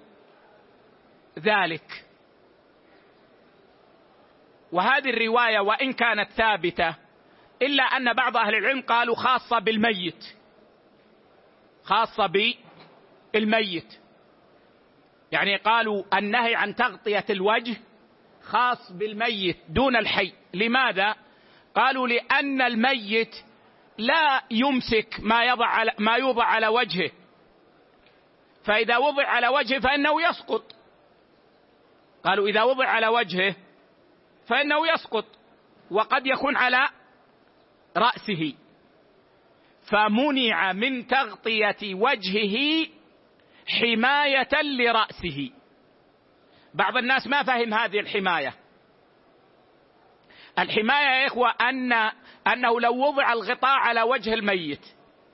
ذلك. وهذه الرواية وإن كانت ثابتة إلا أن بعض أهل العلم قالوا خاصة بالميت، خاصة بالميت، يعني قالوا النهي عن تغطية الوجه خاص بالميت دون الحي. لماذا؟ قالوا لأن الميت لا يمسك ما يضع على ما يوضع على وجهه، فإذا وضع على وجهه فإنه يسقط. قالوا إذا وضع على وجهه فإنه يسقط، وقد يكون على رأسه، فمنع من تغطية وجهه حماية لرأسه. بعض الناس ما فهم هذه الحماية. الحماية يا إخوة أن أنه لو وضع الغطاء على وجه الميت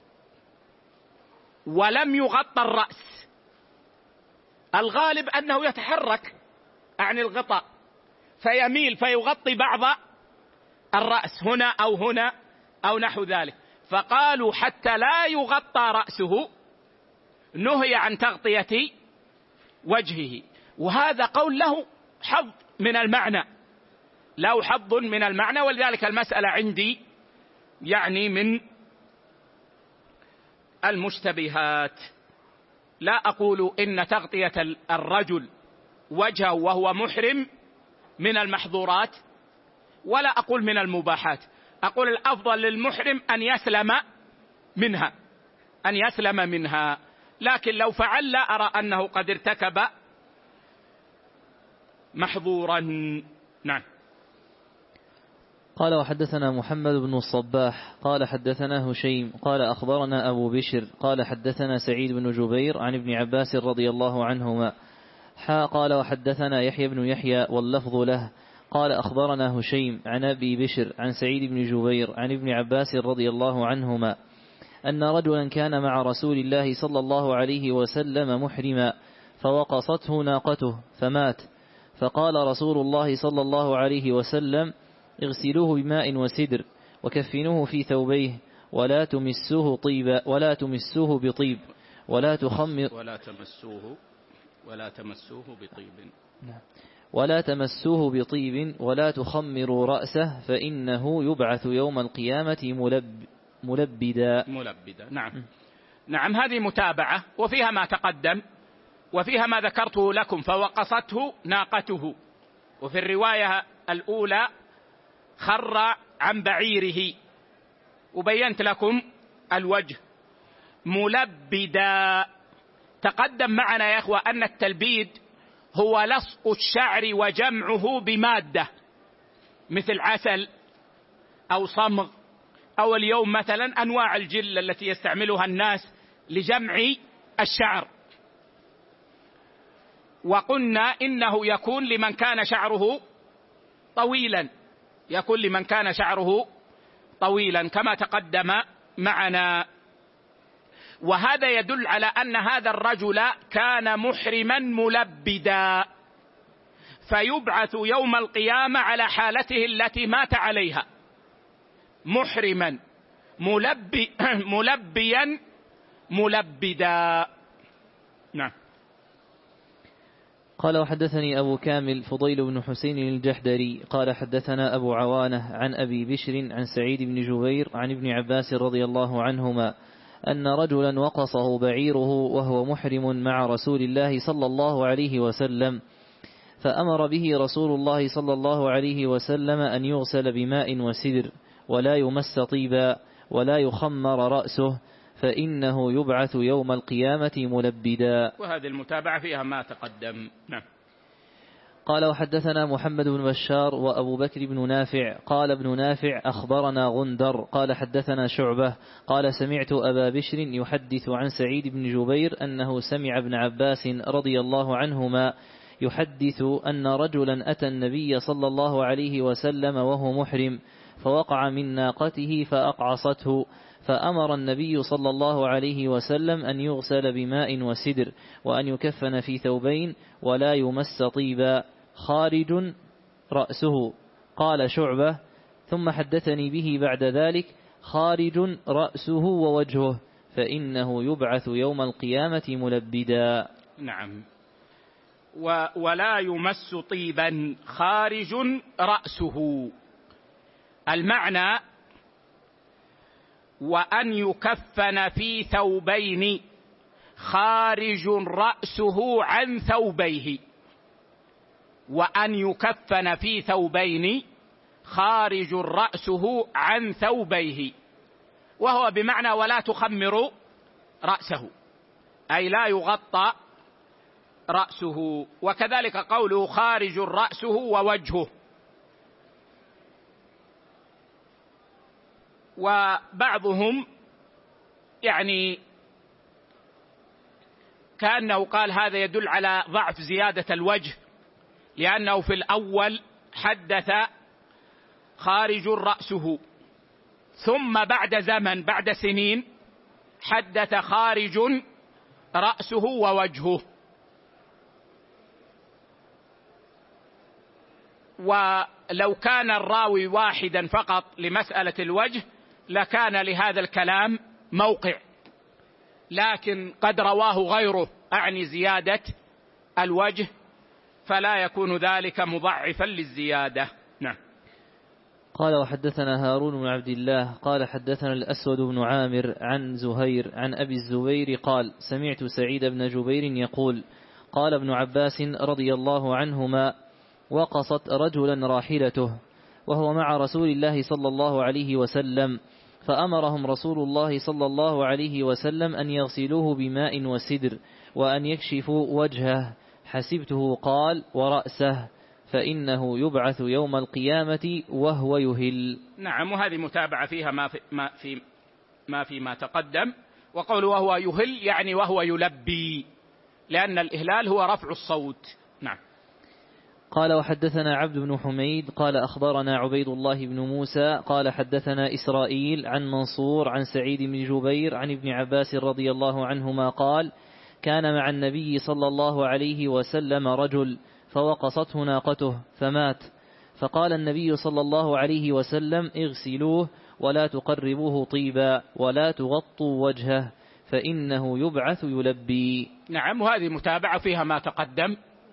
ولم يغطى الرأس، الغالب أنه يتحرك عن الغطاء فيميل فيغطي بعض الرأس هنا أو هنا أو نحو ذلك، فقالوا حتى لا يغطى رأسه نهي عن تغطية وجهه. وهذا قول له حظ من المعنى، له حظ من المعنى، ولذلك المسألة عندي يعني من المشتبهات. لا أقول إن تغطية الرجل وجهه وهو محرم من المحظورات، ولا أقول من المباحات، أقول الأفضل للمحرم أن يسلم منها، أن يسلم منها، لكن لو فعل لا أرى أنه قد ارتكب محظورا. نعم. قال وحدثنا محمد بن الصباح قال حدثنا هشيم قال أخبرنا أبو بشر قال حدثنا سعيد بن جبير عن ابن عباس رضي الله عنهما حا قال وحدثنا يحيى بن يحيى واللفظ له قال أخبرنا هشيم عن أبي بشر عن سعيد بن جبير عن ابن عباس رضي الله عنهما أن رجلا كان مع رسول الله صلى الله عليه وسلم محرما فوقصته ناقته فمات، فقال رسول الله صلى الله عليه وسلم اغسلوه بماء وسدر وكفنوه في ثوبيه ولا تمسوه طيبا ولا تمسوه بطيب ولا تخمر ولا تمسوه ولا تمسوه بطيب ولا تمسوه بطيب ولا تخمروا رأسه فإنه يبعث يوم القيامة ملب ملبدا ملبدا. نعم. نعم، هذه متابعة وفيها ما تقدم وفيها ما ذكرته لكم، فوقصته ناقته، وفي الرواية الأولى خر عن بعيره، وبينت لكم الوجه. ملبدا، تقدم معنا يا أخوة أن التلبيد هو لصق الشعر وجمعه بمادة مثل عسل أو صمغ، أو اليوم مثلا أنواع الجل التي يستعملها الناس لجمع الشعر. وقلنا إنه يكون لمن كان شعره طويلا، يكون لمن كان شعره طويلا كما تقدم معنا. وهذا يدل على أن هذا الرجل كان محرما ملبدا، فيبعث يوم القيامة على حالته التي مات عليها، محرما ملبي ملبيا ملبدا. نعم. قال وحدثني أبو كامل فضيل بن حسين الجحدري قال حدثنا أبو عوانة عن أبي بشر عن سعيد بن جبير عن ابن عباس رضي الله عنهما أن رجلا وقصه بعيره وهو محرم مع رسول الله صلى الله عليه وسلم، فأمر به رسول الله صلى الله عليه وسلم أن يغسل بماء وسدر ولا يمس طيبا ولا يخمر رأسه فإنه يبعث يوم القيامة ملبدا. وهذه المتابعة فيها ما تقدم. نعم. قال وحدثنا محمد بن بشار وأبو بكر بن نافع قال ابن نافع أخبرنا غندر قال حدثنا شعبة قال سمعت أبا بشر يحدث عن سعيد بن جبير أنه سمع ابن عباس رضي الله عنهما يحدث أن رجلا أتى النبي صلى الله عليه وسلم وهو محرم فوقع من ناقته فأقعصته، فأمر النبي صلى الله عليه وسلم أن يغسل بماء وسدر وأن يكفن في ثوبين ولا يمس طيبا خارج رأسه. قال شعبة ثم حدثني به بعد ذلك خارج رأسه ووجهه فإنه يبعث يوم القيامة ملبدا. نعم. ولا يمس طيبا خارج رأسه، المعنى وأن يكفن في ثوبين خارج رأسه عن ثوبيه، وأن يكفن في ثوبين خارج رأسه عن ثوبيه، وهو بمعنى ولا تخمر رأسه، أي لا يغطى رأسه. وكذلك قوله خارج رأسه ووجهه. وبعضهم يعني كأنه قال هذا يدل على ضعف زيادة الوجه، لأنه في الأول حدث خارج رأسه، ثم بعد زمن بعد سنين حدث خارج رأسه ووجهه. ولو كان الراوي واحدا فقط لمسألة الوجه لكان لهذا الكلام موقع، لكن قد رواه غيره، أعني زيادة الوجه، فلا يكون ذلك مضعفا للزيادة. نعم. قال وحدثنا هارون بن عبد الله قال حدثنا الأسود بن عامر عن زهير عن أبي الزبير قال سمعت سعيد بن جبير يقول قال ابن عباس رضي الله عنهما وقصت رجلا راحلته وهو مع رسول الله صلى الله عليه وسلم، فأمرهم رسول الله صلى الله عليه وسلم أن يغسلوه بماء وسدر وأن يكشفوا وجهه، حسبته قال ورأسه، فإنه يبعث يوم القيامة وهو يهل. نعم، وهذه متابعة فيها ما في ما في ما, في ما تقدم. وقول وهو يهل يعني وهو يلبي، لأن الإهلال هو رفع الصوت. نعم. قال وحدثنا عبد بن حميد قال أخبرنا عبيد الله بن موسى قال حدثنا إسرائيل عن منصور عن سعيد بن جبير عن ابن عباس رضي الله عنهما قال كان مع النبي صلى الله عليه وسلم رجل فوقصته ناقته فمات، فقال النبي صلى الله عليه وسلم اغسلوه ولا تقربوه طيبا ولا تغطوا وجهه فإنه يبعث يلبي. نعم، وهذه متابعة فيها ما تقدم.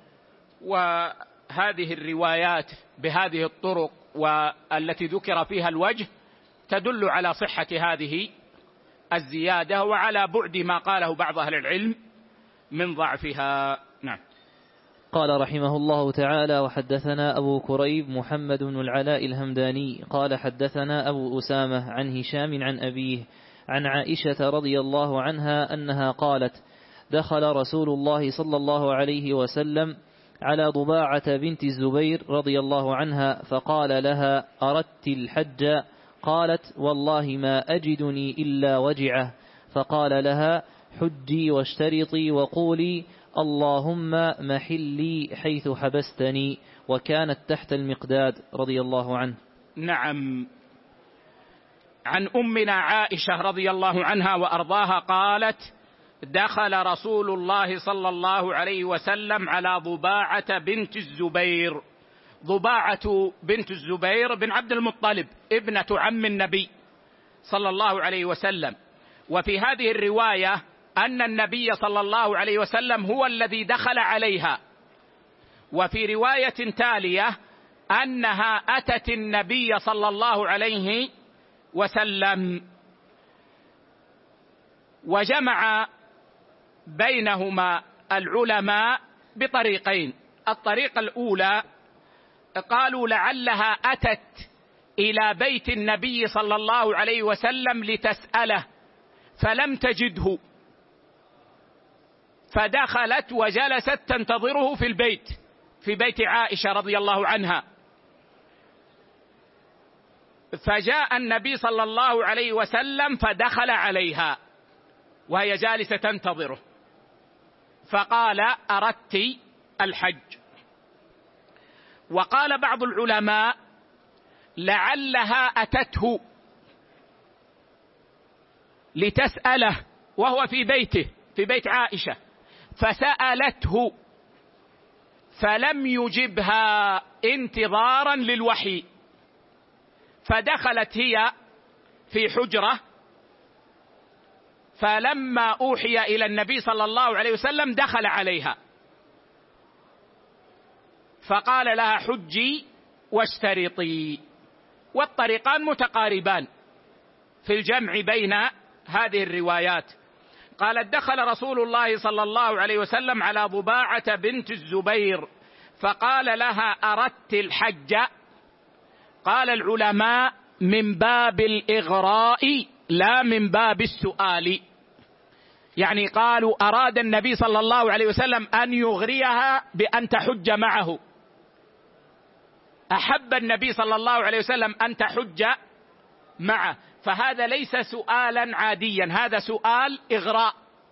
وهذه الروايات بهذه الطرق والتي ذكر فيها الوجه تدل على صحة هذه الزيادة وعلى بعد ما قاله بعض أهل العلم من ضعفها. نعم. قال رحمه الله تعالى وحدثنا أبو كريب محمد بن العلاء الهمداني قال حدثنا أبو أسامة عن هشام عن أبيه عن عائشة رضي الله عنها أنها قالت دخل رسول الله صلى الله عليه وسلم على ضباعة بنت الزبير رضي الله عنها فقال لها أردت الحج؟ قالت والله ما أجدني إلا وجعه، فقال لها حجي واشترطي وقولي اللهم محلي حيث حبستني، وكانت تحت المقداد رضي الله عنه. نعم. عن أمنا عائشة رضي الله عنها وأرضاها قالت دخل رسول الله صلى الله عليه وسلم على ضباعة بنت الزبير. ضباعة بنت الزبير بن عبد المطلب ابنة عم النبي صلى الله عليه وسلم. وفي هذه الرواية أن النبي صلى الله عليه وسلم هو الذي دخل عليها، وفي رواية تالية أنها أتت النبي صلى الله عليه وسلم. وجمع بينهما العلماء بطريقين. الطريقة الأولى قالوا لعلها أتت إلى بيت النبي صلى الله عليه وسلم لتسأله فلم تجده، فدخلت وجلست تنتظره في البيت، في بيت عائشة رضي الله عنها. فجاء النبي صلى الله عليه وسلم فدخل عليها وهي جالسة تنتظره، فقال أردت الحج. وقال بعض العلماء لعلها أتته لتسأله وهو في بيته في بيت عائشة، فسألته فلم يجبها انتظارا للوحي، فدخلت هي في حجرة، فلما أوحي إلى النبي صلى الله عليه وسلم دخل عليها فقال لها حجي واشترطي. والطريقان متقاربان في الجمع بين هذه الروايات. قالت دخل رسول الله صلى الله عليه وسلم على ضباعة بنت الزبير فقال لها أردت الحج؟ قال العلماء من باب الإغراء لا من باب السؤال، يعني قالوا أراد النبي صلى الله عليه وسلم أن يغريها بأن تحج معه، أحب النبي صلى الله عليه وسلم أن تحج معه، فهذا ليس سؤالا عاديا، هذا سؤال إغراء.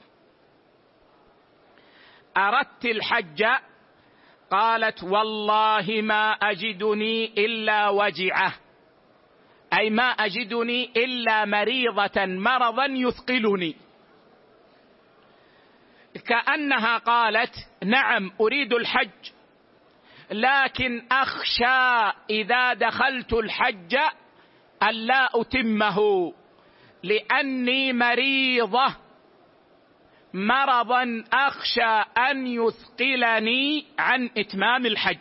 أردت الحج؟ قالت والله ما أجدني إلا وجعه، أي ما أجدني إلا مريضة مرضا يثقلني، كأنها قالت نعم أريد الحج لكن أخشى إذا دخلت الحج ألا أتمه لأني مريضة مرضا أخشى أن يثقلني عن إتمام الحج.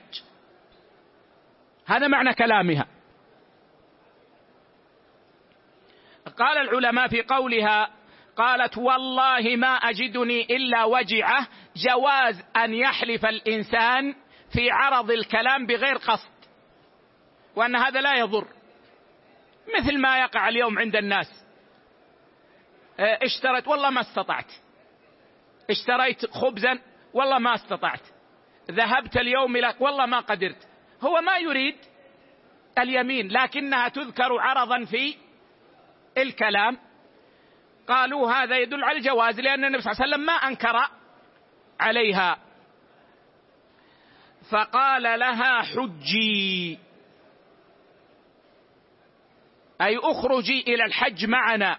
هذا معنى كلامها. قال العلماء في قولها، قالت والله ما أجدني إلا وجعه، جواز أن يحلف الإنسان في عرض الكلام بغير قصد، وأن هذا لا يضر، مثل ما يقع اليوم عند الناس. اشتريت والله ما استطعت، اشتريت خبزا والله ما استطعت، ذهبت اليوم لك والله ما قدرت. هو ما يريد اليمين، لكنها تذكر عرضا في الكلام. قالوا هذا يدل على الجواز، لأن النبي صلى الله عليه وسلم ما أنكر عليها. فقال لها حجي، أي أخرجي إلى الحج معنا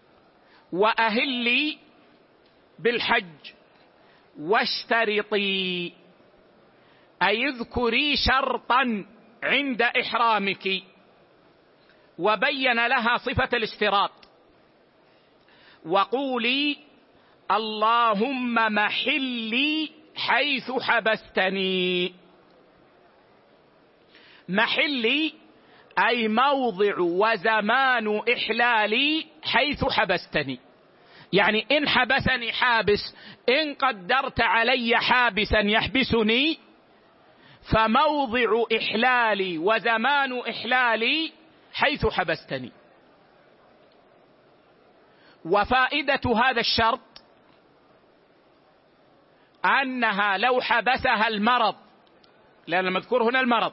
وأهلي بالحج واشترطي، أي اذكري شرطا عند إحرامك. وبين لها صفة الاشتراط، وقولي اللهم محلي حيث حبستني. محلي أي موضع وزمان إحلالي حيث حبستني، يعني إن حبسني حابس، إن قدرت علي حابسا يحبسني، فموضع إحلالي وزمان إحلالي حيث حبستني. وفائدة هذا الشرط أنها لو حبسها المرض، لأن المذكور هنا المرض،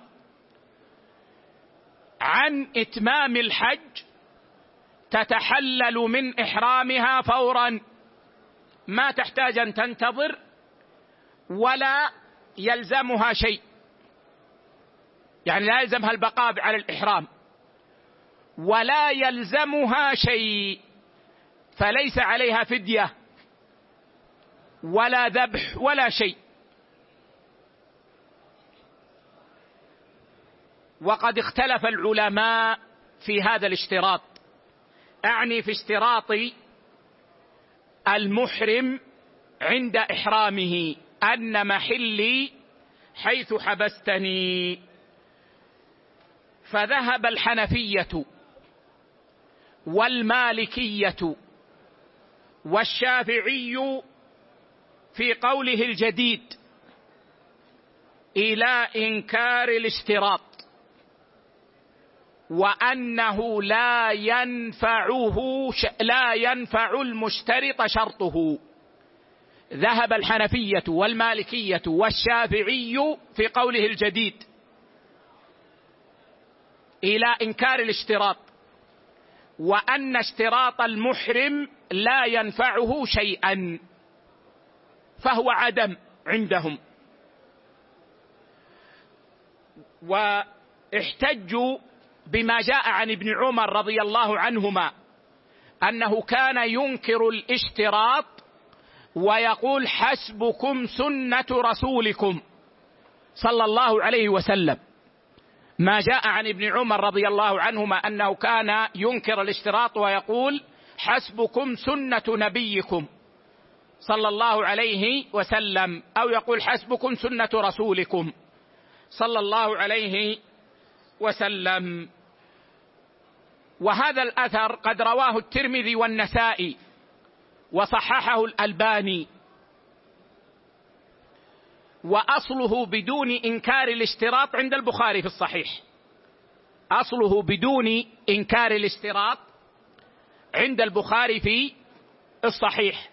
عن إتمام الحج، تتحلل من إحرامها فورا، ما تحتاج أن تنتظر ولا يلزمها شيء، يعني لا يلزمها البقاء على الإحرام ولا يلزمها شيء، فليس عليها فدية ولا ذبح ولا شيء. وقد اختلف العلماء في هذا الاشتراط، أعني في اشتراط المحرم عند إحرامه أن محلي حيث حبستني. فذهب الحنفية والمالكية والشافعي في قوله الجديد إلى إنكار الاشتراط، وأنه لا ينفعه لا ينفع المشترط شرطه. ذهب الحنفية والمالكية والشافعي في قوله الجديد إلى إنكار الاشتراط، وأن اشتراط المحرم لا ينفعه شيئا، فهو عدم عندهم. واحتجوا بما جاء عن ابن عمر رضي الله عنهما أنه كان ينكر الاشتراط ويقول حسبكم سنة رسولكم صلى الله عليه وسلم. ما جاء عن ابن عمر رضي الله عنهما أنه كان ينكر الاشتراط ويقول حسبكم سنة نبيكم صلى الله عليه وسلم، أو يقول حسبكم سنة رسولكم صلى الله عليه وسلم. وهذا الأثر قد رواه الترمذي والنسائي وصححه الألباني، وأصله بدون إنكار الاشتراط عند البخاري في الصحيح. أصله بدون إنكار الاشتراط عند البخاري في الصحيح.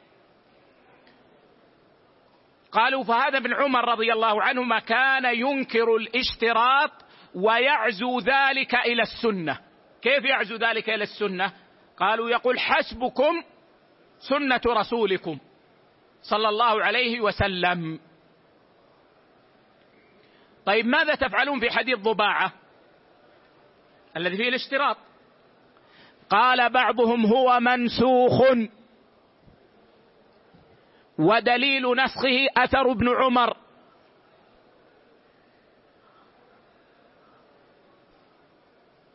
قالوا فهذا ابن عمر رضي الله عنهما كان ينكر الاشتراط ويعزو ذلك إلى السنة. كيف يعزو ذلك إلى السنة؟ قالوا يقول حسبكم سنة رسولكم صلى الله عليه وسلم. طيب ماذا تفعلون في حديث ضباعة الذي فيه الاشتراط؟ قال بعضهم هو منسوخ، ودليل نسخه أثر ابن عمر.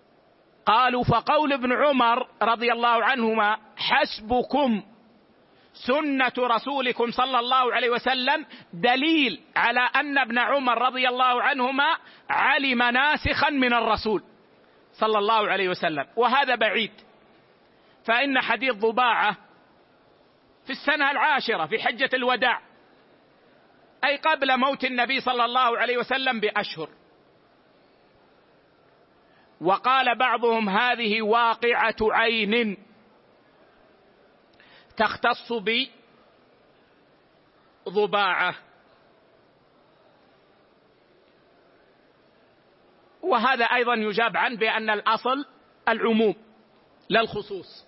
قالوا فقول ابن عمر رضي الله عنهما حسبكم سنة رسولكم صلى الله عليه وسلم دليل على أن ابن عمر رضي الله عنهما علم ناسخا من الرسول صلى الله عليه وسلم، وهذا بعيد. فإن حديث ضباعة في السنة العاشرة في حجة الوداع، أي قبل موت النبي صلى الله عليه وسلم بأشهر. وقال بعضهم هذه واقعة عين تختص بضباعة، وهذا أيضا يجاب عنه بأن الأصل العموم لا الخصوص.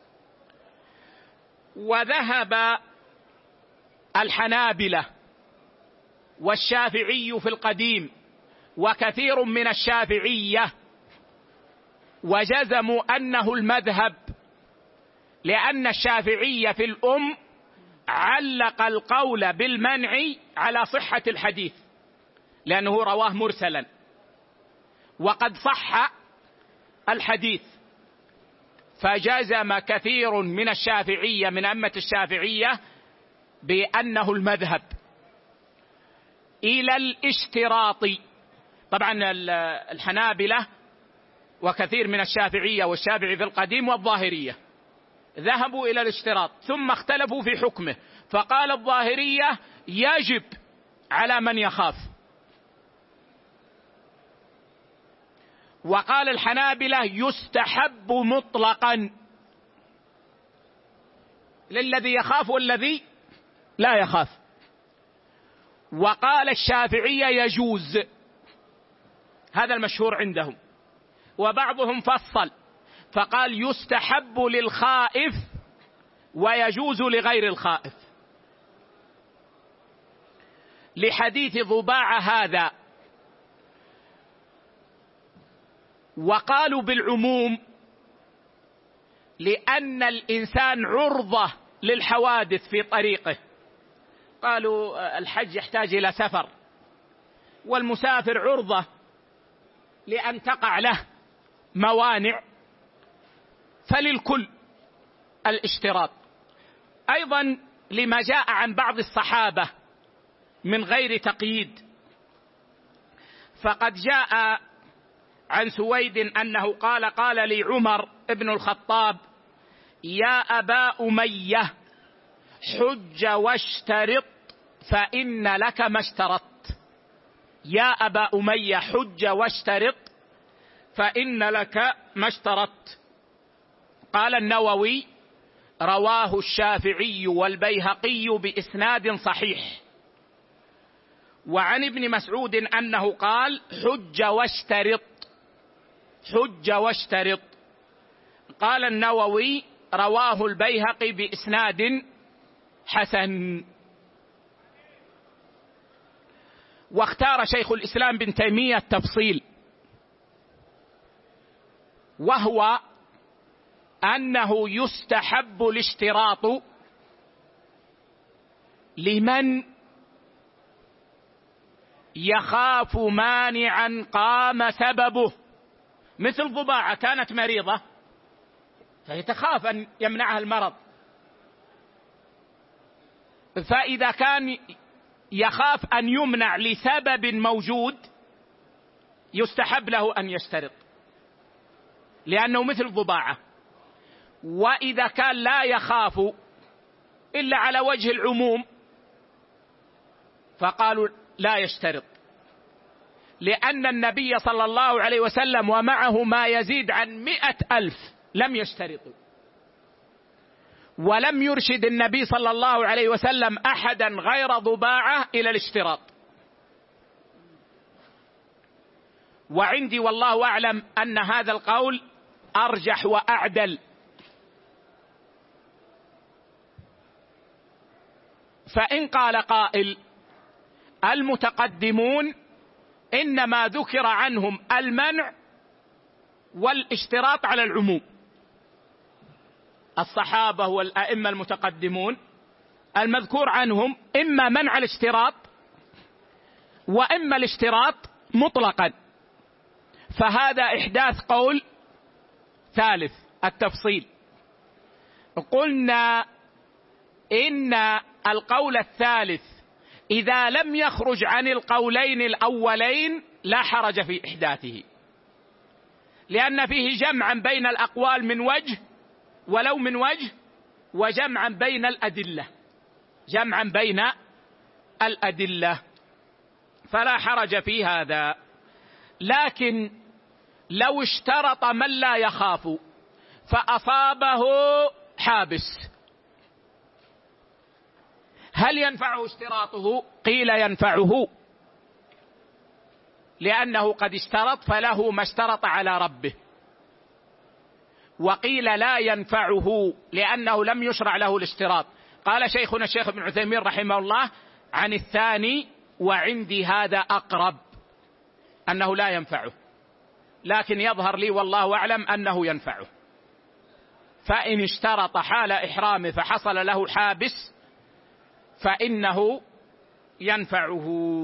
وذهب الحنابلة والشافعي في القديم وكثير من الشافعية وجزموا أنه المذهب، لأن الشافعي في الأم علق القول بالمنع على صحة الحديث، لأنه رواه مرسلا وقد صح الحديث، فجزم كثير من الشافعية من أئمة الشافعية بأنه المذهب إلى الاشتراط. طبعا الحنابلة وكثير من الشافعية والشافعي في القديم والظاهرية ذهبوا إلى الاشتراط، ثم اختلفوا في حكمه، فقال الظاهرية يجب على من يخاف، وقال الحنابلة يستحب مطلقا للذي يخاف والذي لا يخاف، وقال الشافعية يجوز، هذا المشهور عندهم. وبعضهم فصل فقال يستحب للخائف ويجوز لغير الخائف، لحديث ضباعة هذا. وقالوا بالعموم لأن الإنسان عرضة للحوادث في طريقه، قالوا الحج يحتاج إلى سفر، والمسافر عرضة لأن تقع له موانع، فللكل الاشتراط. أيضا لما جاء عن بعض الصحابة من غير تقييد، فقد جاء عن سويد أنه قال قال لي عمر ابن الخطاب يا أبا أمية حج واشترط فإن لك ما اشترطت، يا أبا أمية حج واشترط فإن لك ما اشترطت. قال النووي رواه الشافعي والبيهقي بإسناد صحيح. وعن ابن مسعود أنه قال حج واشترط، حج واشترط. قال النووي رواه البيهقي بإسناد حسن. واختار شيخ الإسلام بن تيمية التفصيل، وهو أنه يستحب الاشتراط لمن يخاف مانعا قام سببه، مثل ضباعة كانت مريضة فهي تخاف أن يمنعها المرض، فإذا كان يخاف أن يمنع لسبب موجود يستحب له أن يشترط لأنه مثل ضباعة. وإذا كان لا يخاف إلا على وجه العموم فقالوا لا يشترط، لأن النبي صلى الله عليه وسلم ومعه ما يزيد عن مئة ألف لم يشترطوا، ولم يرشد النبي صلى الله عليه وسلم أحدا غير ضباعة إلى الاشتراط. وعندي والله أعلم أن هذا القول أرجح وأعدل. فإن قال قائل المتقدمون إنما ذكر عنهم المنع والاشتراط على العموم، الصحابة والأئمة المتقدمون المذكور عنهم إما منع الاشتراط وإما الاشتراط مطلقا، فهذا إحداث قول ثالث التفصيل. قلنا إن القول الثالث إذا لم يخرج عن القولين الأولين لا حرج في إحداثه، لأن فيه جمعا بين الأقوال من وجه ولو من وجه، وجمعا بين الأدلة، جمعا بين الأدلة، فلا حرج في هذا. لكن لو اشترط من لا يخاف فأصابه حابس، هل ينفعه اشتراطه؟ قيل ينفعه، لأنه قد اشترط فله ما اشترط على ربه. وقيل لا ينفعه لأنه لم يشرع له الاشتراط. قال شيخنا الشيخ ابن عثيمين رحمه الله عن الثاني: وعندي هذا أقرب، أنه لا ينفعه، لكن يظهر لي والله أعلم أنه ينفعه. فإن اشترط حال إحرامه فحصل له حابس فإنه ينفعه.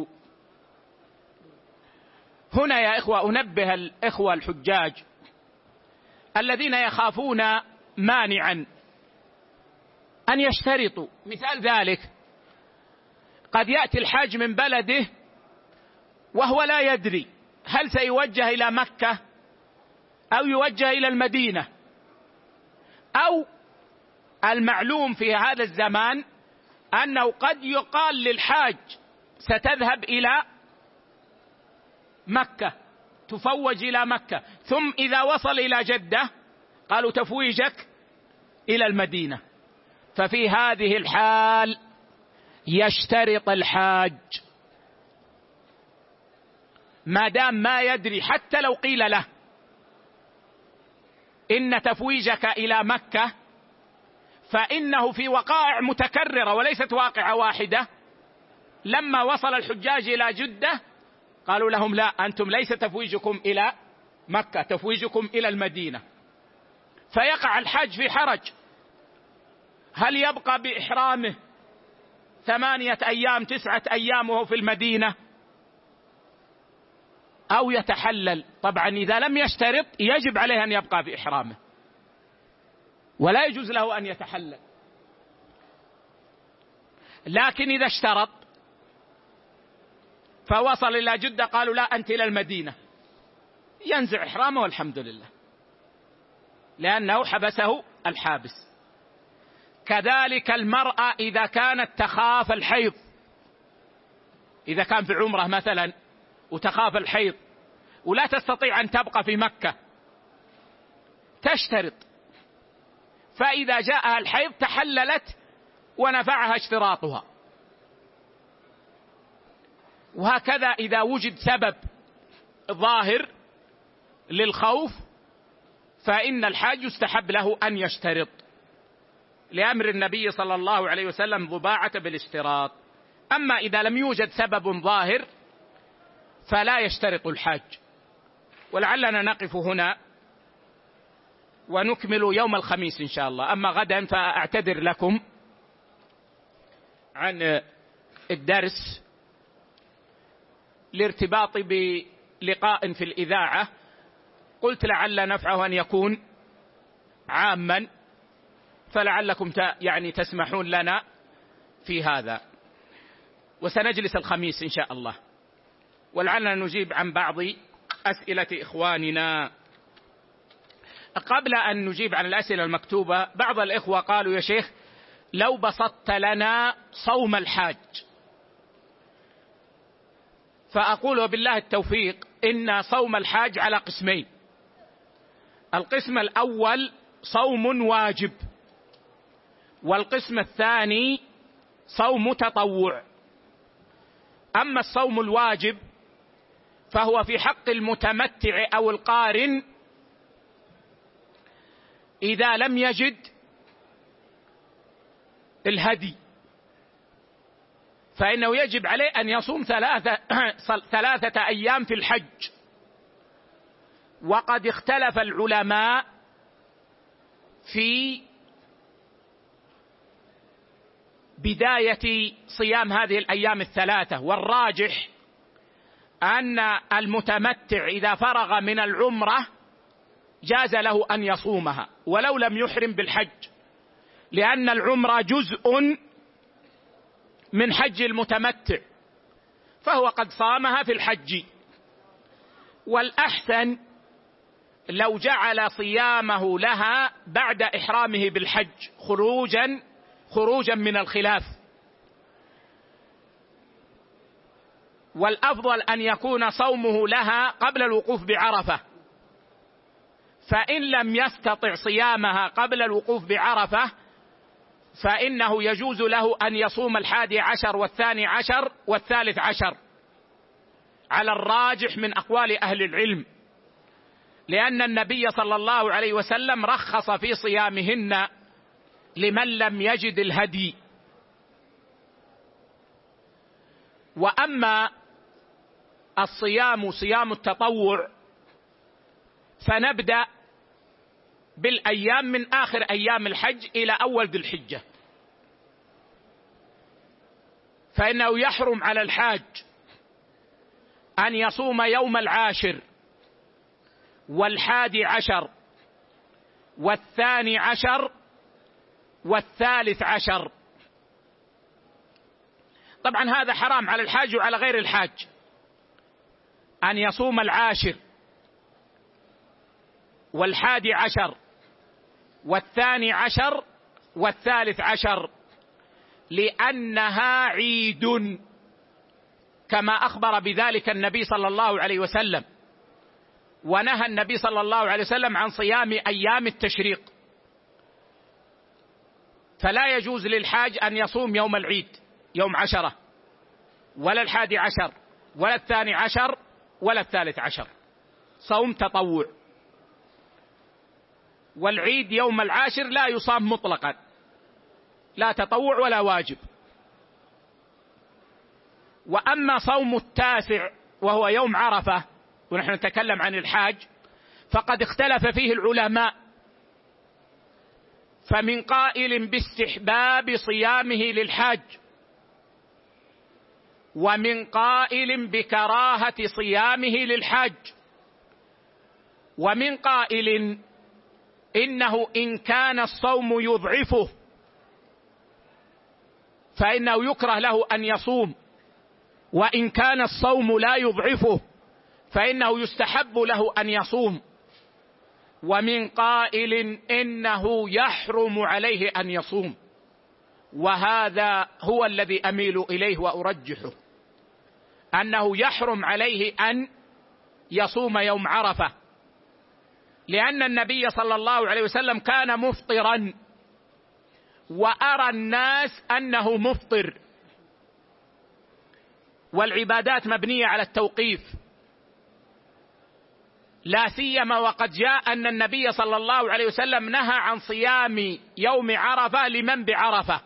هنا يا إخوة أنبه الإخوة الحجاج الذين يخافون مانعا أن يشترطوا. مثال ذلك: قد يأتي الحاج من بلده وهو لا يدري هل سيوجه إلى مكة أو يوجه إلى المدينة، أو المعلوم في هذا الزمان أنه قد يقال للحاج ستذهب إلى مكة، تفوج إلى مكة، ثم إذا وصل إلى جدة قالوا تفويجك إلى المدينة. ففي هذه الحال يشترط الحاج ما دام ما يدري، حتى لو قيل له إن تفويجك إلى مكة، فإنه في وقائع متكررة وليست واقعة واحدة. لما وصل الحجاج إلى جدة قالوا لهم: لا، أنتم ليس تفويجكم إلى مكة، تفويجكم إلى المدينة. فيقع الحاج في حرج: هل يبقى بإحرامه ثمانية أيام تسعة أيام وهو في المدينة، أو يتحلل؟ طبعا إذا لم يشترط يجب عليه أن يبقى بإحرامه، ولا يجوز له أن يتحلل. لكن إذا اشترط فوصل إلى جدة قالوا: لا، أنت إلى المدينة، ينزع إحرامه والحمد لله، لأنه حبسه الحابس. كذلك المرأة إذا كانت تخاف الحيض، إذا كان في عمره مثلا وتخاف الحيض ولا تستطيع أن تبقى في مكة، تشترط، فإذا جاءها الحيض تحللت ونفعها اشتراطها. وهكذا إذا وجد سبب ظاهر للخوف فإن الحاج يستحب له أن يشترط، لأمر النبي صلى الله عليه وسلم ضباعة بالاشتراط. أما إذا لم يوجد سبب ظاهر فلا يشترط الحاج. ولعلنا نقف هنا ونكمل يوم الخميس إن شاء الله. أما غدا فأعتذر لكم عن الدرس لارتباط بلقاء في الإذاعة، قلت لعل نفعه أن يكون عاما، فلعلكم يعني تسمحون لنا في هذا. وسنجلس الخميس إن شاء الله، ولعلنا نجيب عن بعض أسئلة إخواننا. قبل أن نجيب عن الأسئلة المكتوبة، بعض الإخوة قالوا: يا شيخ لو بسطت لنا صوم الحاج. فأقول وبالله التوفيق إن صوم الحاج على قسمين: القسم الأول صوم واجب، والقسم الثاني صوم تطوع. أما الصوم الواجب فهو في حق المتمتع أو القارن إذا لم يجد الهدي، فإنه يجب عليه أن يصوم ثلاثة, ثلاثة أيام في الحج. وقد اختلف العلماء في بداية صيام هذه الأيام الثلاثة، والراجح أن المتمتع إذا فرغ من العمرة جاز له أن يصومها ولو لم يحرم بالحج، لأن العمرة جزء من حج المتمتع، فهو قد صامها في الحج. والأحسن لو جعل صيامه لها بعد إحرامه بالحج خروجا خروجا من الخلاف، والأفضل أن يكون صومه لها قبل الوقوف بعرفة. فإن لم يستطع صيامها قبل الوقوف بعرفة فإنه يجوز له أن يصوم الحادي عشر والثاني عشر والثالث عشر على الراجح من أقوال أهل العلم، لأن النبي صلى الله عليه وسلم رخص في صيامهن لمن لم يجد الهدي. وأما الصيام صيام التطوع فنبدأ بالأيام من آخر أيام الحج إلى أول ذي الحجة، فإنه يحرم على الحاج أن يصوم يوم العاشر والحادي عشر والثاني عشر والثالث عشر. طبعا هذا حرام على الحاج وعلى غير الحاج أن يصوم العاشر والحادي عشر والثاني عشر والثالث عشر، لأنها عيد كما أخبر بذلك النبي صلى الله عليه وسلم، ونهى النبي صلى الله عليه وسلم عن صيام أيام التشريق، فلا يجوز للحاج أن يصوم يوم العيد يوم عشرة ولا الحادي عشر ولا الثاني عشر ولا الثالث عشر، صوم تطوع. والعيد يوم العاشر لا يصام مطلقا، لا تطوع ولا واجب. وأما صوم التاسع وهو يوم عرفة، ونحن نتكلم عن الحاج، فقد اختلف فيه العلماء، فمن قائل باستحباب صيامه للحاج، ومن قائل بكراهة صيامه للحاج، ومن قائل إنه إن كان الصوم يضعفه فإنه يكره له أن يصوم، وإن كان الصوم لا يضعفه فإنه يستحب له أن يصوم، ومن قائل إنه يحرم عليه أن يصوم. وهذا هو الذي أميل إليه وأرجحه، أنه يحرم عليه أن يصوم يوم عرفة، لأن النبي صلى الله عليه وسلم كان مفطرا، وأرى الناس أنه مفطر، والعبادات مبنية على التوقيف، لا سيما وقد جاء أن النبي صلى الله عليه وسلم نهى عن صيام يوم عرفة لمن بعرفة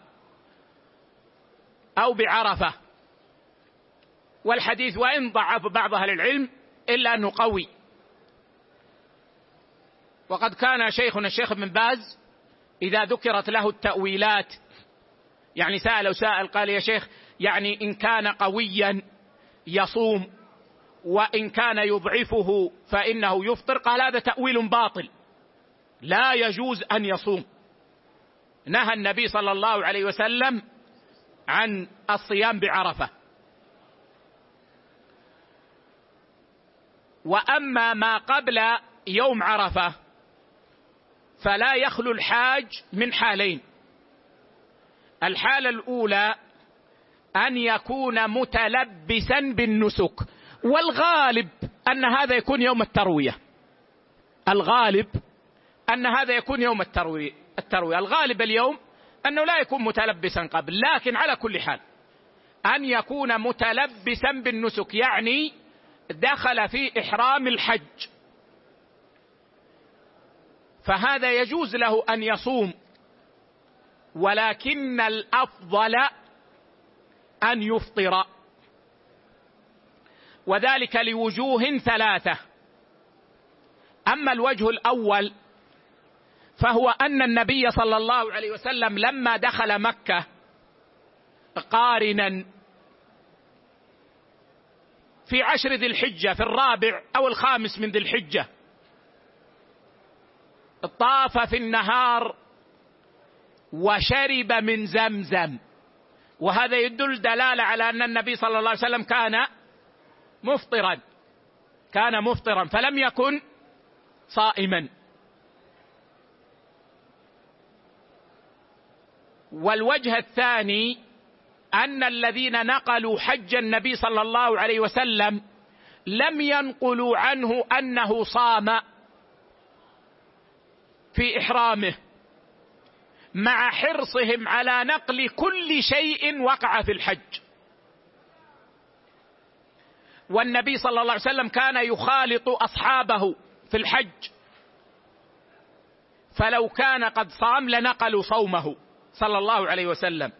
أو بعرفة، والحديث وإن ضعف بعض أهل العلم إلا أنه قوي. وقد كان شيخنا الشيخ ابن باز إذا ذكرت له التأويلات، يعني سأل سائل قال يا شيخ يعني إن كان قويا يصوم وإن كان يضعفه فإنه يفطر، قال هذا تأويل باطل لا يجوز أن يصوم. نهى النبي صلى الله عليه وسلم عن الصيام بعرفة. وأما ما قبل يوم عرفة فلا يخلو الحاج من حالين: الحالة الأولى أن يكون متلبسا بالنسك، والغالب أن هذا يكون يوم التروية، الغالب أن هذا يكون يوم التروية التروية الغالب اليوم أنه لا يكون متلبسا قبل، لكن على كل حال أن يكون متلبسا بالنسك، يعني دخل في إحرام الحج، فهذا يجوز له أن يصوم، ولكن الأفضل أن يفطر، وذلك لوجوه ثلاثة. أما الوجه الأول فهو أن النبي صلى الله عليه وسلم لما دخل مكة قارنا في عشر ذي الحجة في الرابع أو الخامس من ذي الحجة، طاف في النهار وشرب من زمزم، وهذا يدل دلالة على أن النبي صلى الله عليه وسلم كان مفطرا كان مفطرا فلم يكن صائما. والوجه الثاني أن الذين نقلوا حج النبي صلى الله عليه وسلم لم ينقلوا عنه أنه صام في إحرامه، مع حرصهم على نقل كل شيء وقع في الحج. والنبي صلى الله عليه وسلم كان يخالط أصحابه في الحج، فلو كان قد صام لنقلوا صومه صلى الله عليه وسلم.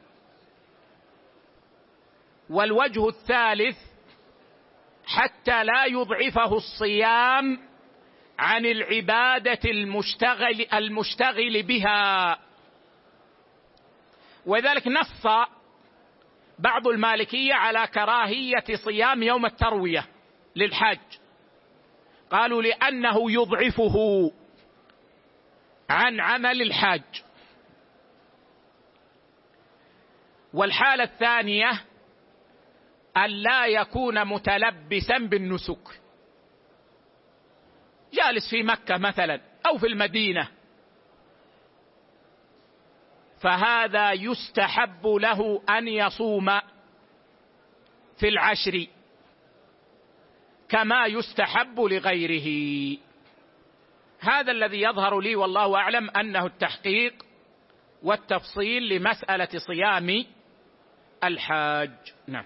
والوجه الثالث حتى لا يضعفه الصيام عن العبادة المشتغل المشتغل بها. وذلك نص بعض المالكية على كراهية صيام يوم التروية للحاج، قالوا لأنه يضعفه عن عمل الحاج. والحالة الثانية أن لا يكون متلبسا بالنسك، جالس في مكة مثلا أو في المدينة، فهذا يستحب له أن يصوم في العشر كما يستحب لغيره. هذا الذي يظهر لي والله أعلم أنه التحقيق والتفصيل لمسألة صيام الحاج. نعم.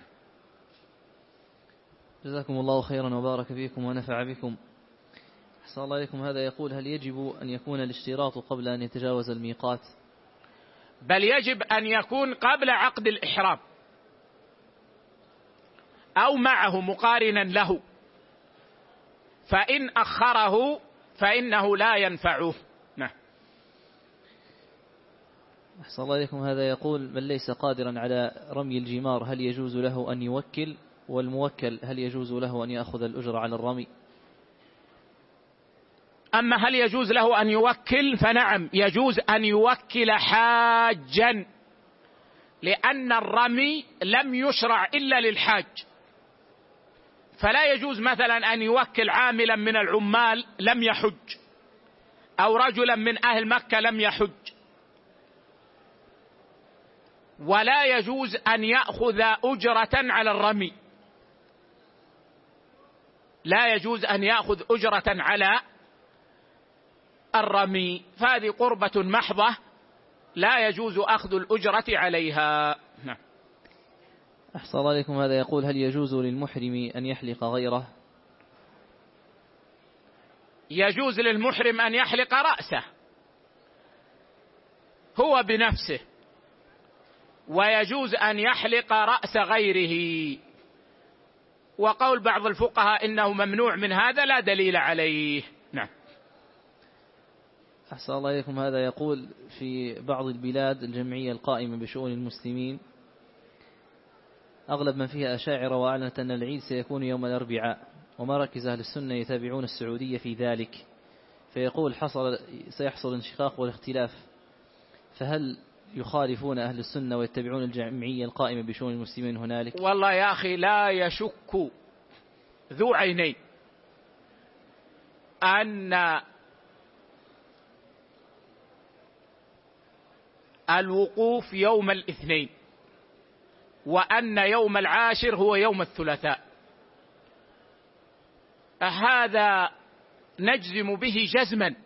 جزاكم الله خيرا وبارك فيكم ونفع بكم. أحسن الله إليكم. هذا يقول: هل يجب أن يكون الاشتراط قبل أن يتجاوز الميقات؟ بل يجب أن يكون قبل عقد الإحرام أو معه مقارنا له، فإن أخره فإنه لا ينفعه. نعم. أحسن الله إليكم. هذا يقول: من ليس قادرا على رمي الجمار هل يجوز له أن يوكل؟ والموكل هل يجوز له أن يأخذ الأجر على الرمي؟ أما هل يجوز له أن يوكل فنعم، يجوز أن يوكل حاجا، لأن الرمي لم يشرع إلا للحاج، فلا يجوز مثلا أن يوكل عاملا من العمال لم يحج، أو رجلا من أهل مكة لم يحج. ولا يجوز أن يأخذ أجرة على الرمي، لا يجوز أن يأخذ أجرة على الرمي، فهذه قربة محضة لا يجوز أخذ الأجرة عليها. نعم. أحسن الله عليكم. هذا يقول: هل يجوز للمحرم أن يحلق غيره؟ يجوز للمحرم أن يحلق رأسه هو بنفسه، ويجوز أن يحلق رأس غيره. وقول بعض الفقهاء إنه ممنوع من هذا لا دليل عليه. نعم. أحسن الله إليكم. هذا يقول: في بعض البلاد الجمعية القائمة بشؤون المسلمين أغلب من فيها أشاعرة، وأعلنت أن العيد سيكون يوم الأربعاء، ومراكز أهل السنة يتابعون السعودية في ذلك، فيقول حصل سيحصل انشقاق والاختلاف، فهل يخالفون أهل السنة ويتبعون الجمعية القائمة بشؤون المسلمين هنالك؟ والله يا أخي لا يشك ذو عينين أن الوقوف يوم الاثنين، وأن يوم العاشر هو يوم الثلاثاء، هذا نجزم به جزما.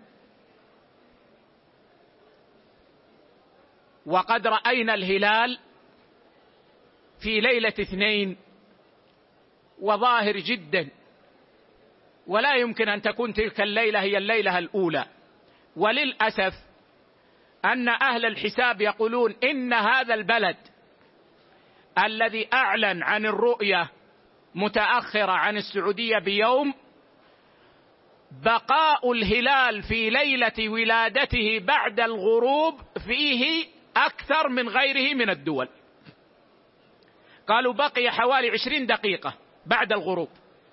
وقد رأينا الهلال في ليلة اثنين وظاهر جدا، ولا يمكن أن تكون تلك الليلة هي الليلة الأولى. وللأسف أن أهل الحساب يقولون إن هذا البلد الذي أعلن عن الرؤية متأخرة عن السعودية بيوم، بقاء الهلال في ليلة ولادته بعد الغروب فيه أكثر من غيره من الدول. قالوا بقي حوالي عشرين دقيقة بعد الغروب.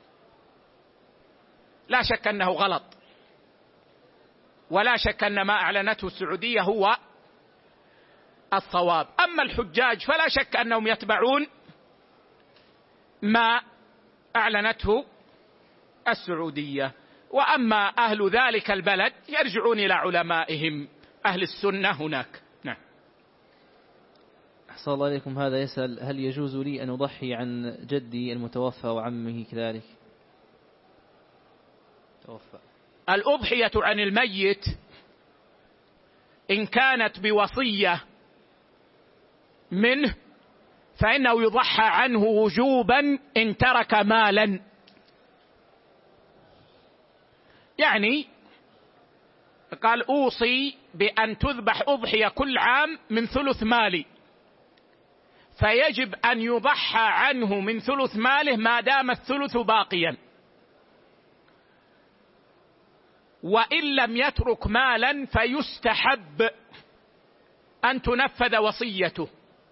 لا شك أنه غلط، ولا شك أن ما أعلنته السعودية هو الصواب. أما الحجاج فلا شك أنهم يتبعون ما أعلنته السعودية، وأما أهل ذلك البلد يرجعون إلى علمائهم أهل السنة هناك. نعم. أحسن الله عليكم. هذا يسأل: هل يجوز لي أن أضحي عن جدي المتوفى وعمه كذلك؟ توفى. الأضحية عن الميت إن كانت بوصية منه فإنه يضحى عنه وجوبا إن ترك مالا. يعني قال: أوصي بأن تذبح أضحية كل عام من ثلث مالي، فيجب أن يضحى عنه من ثلث ماله ما دام الثلث باقيا، وإن لم يترك مالا فيستحب أن تنفذ وصيته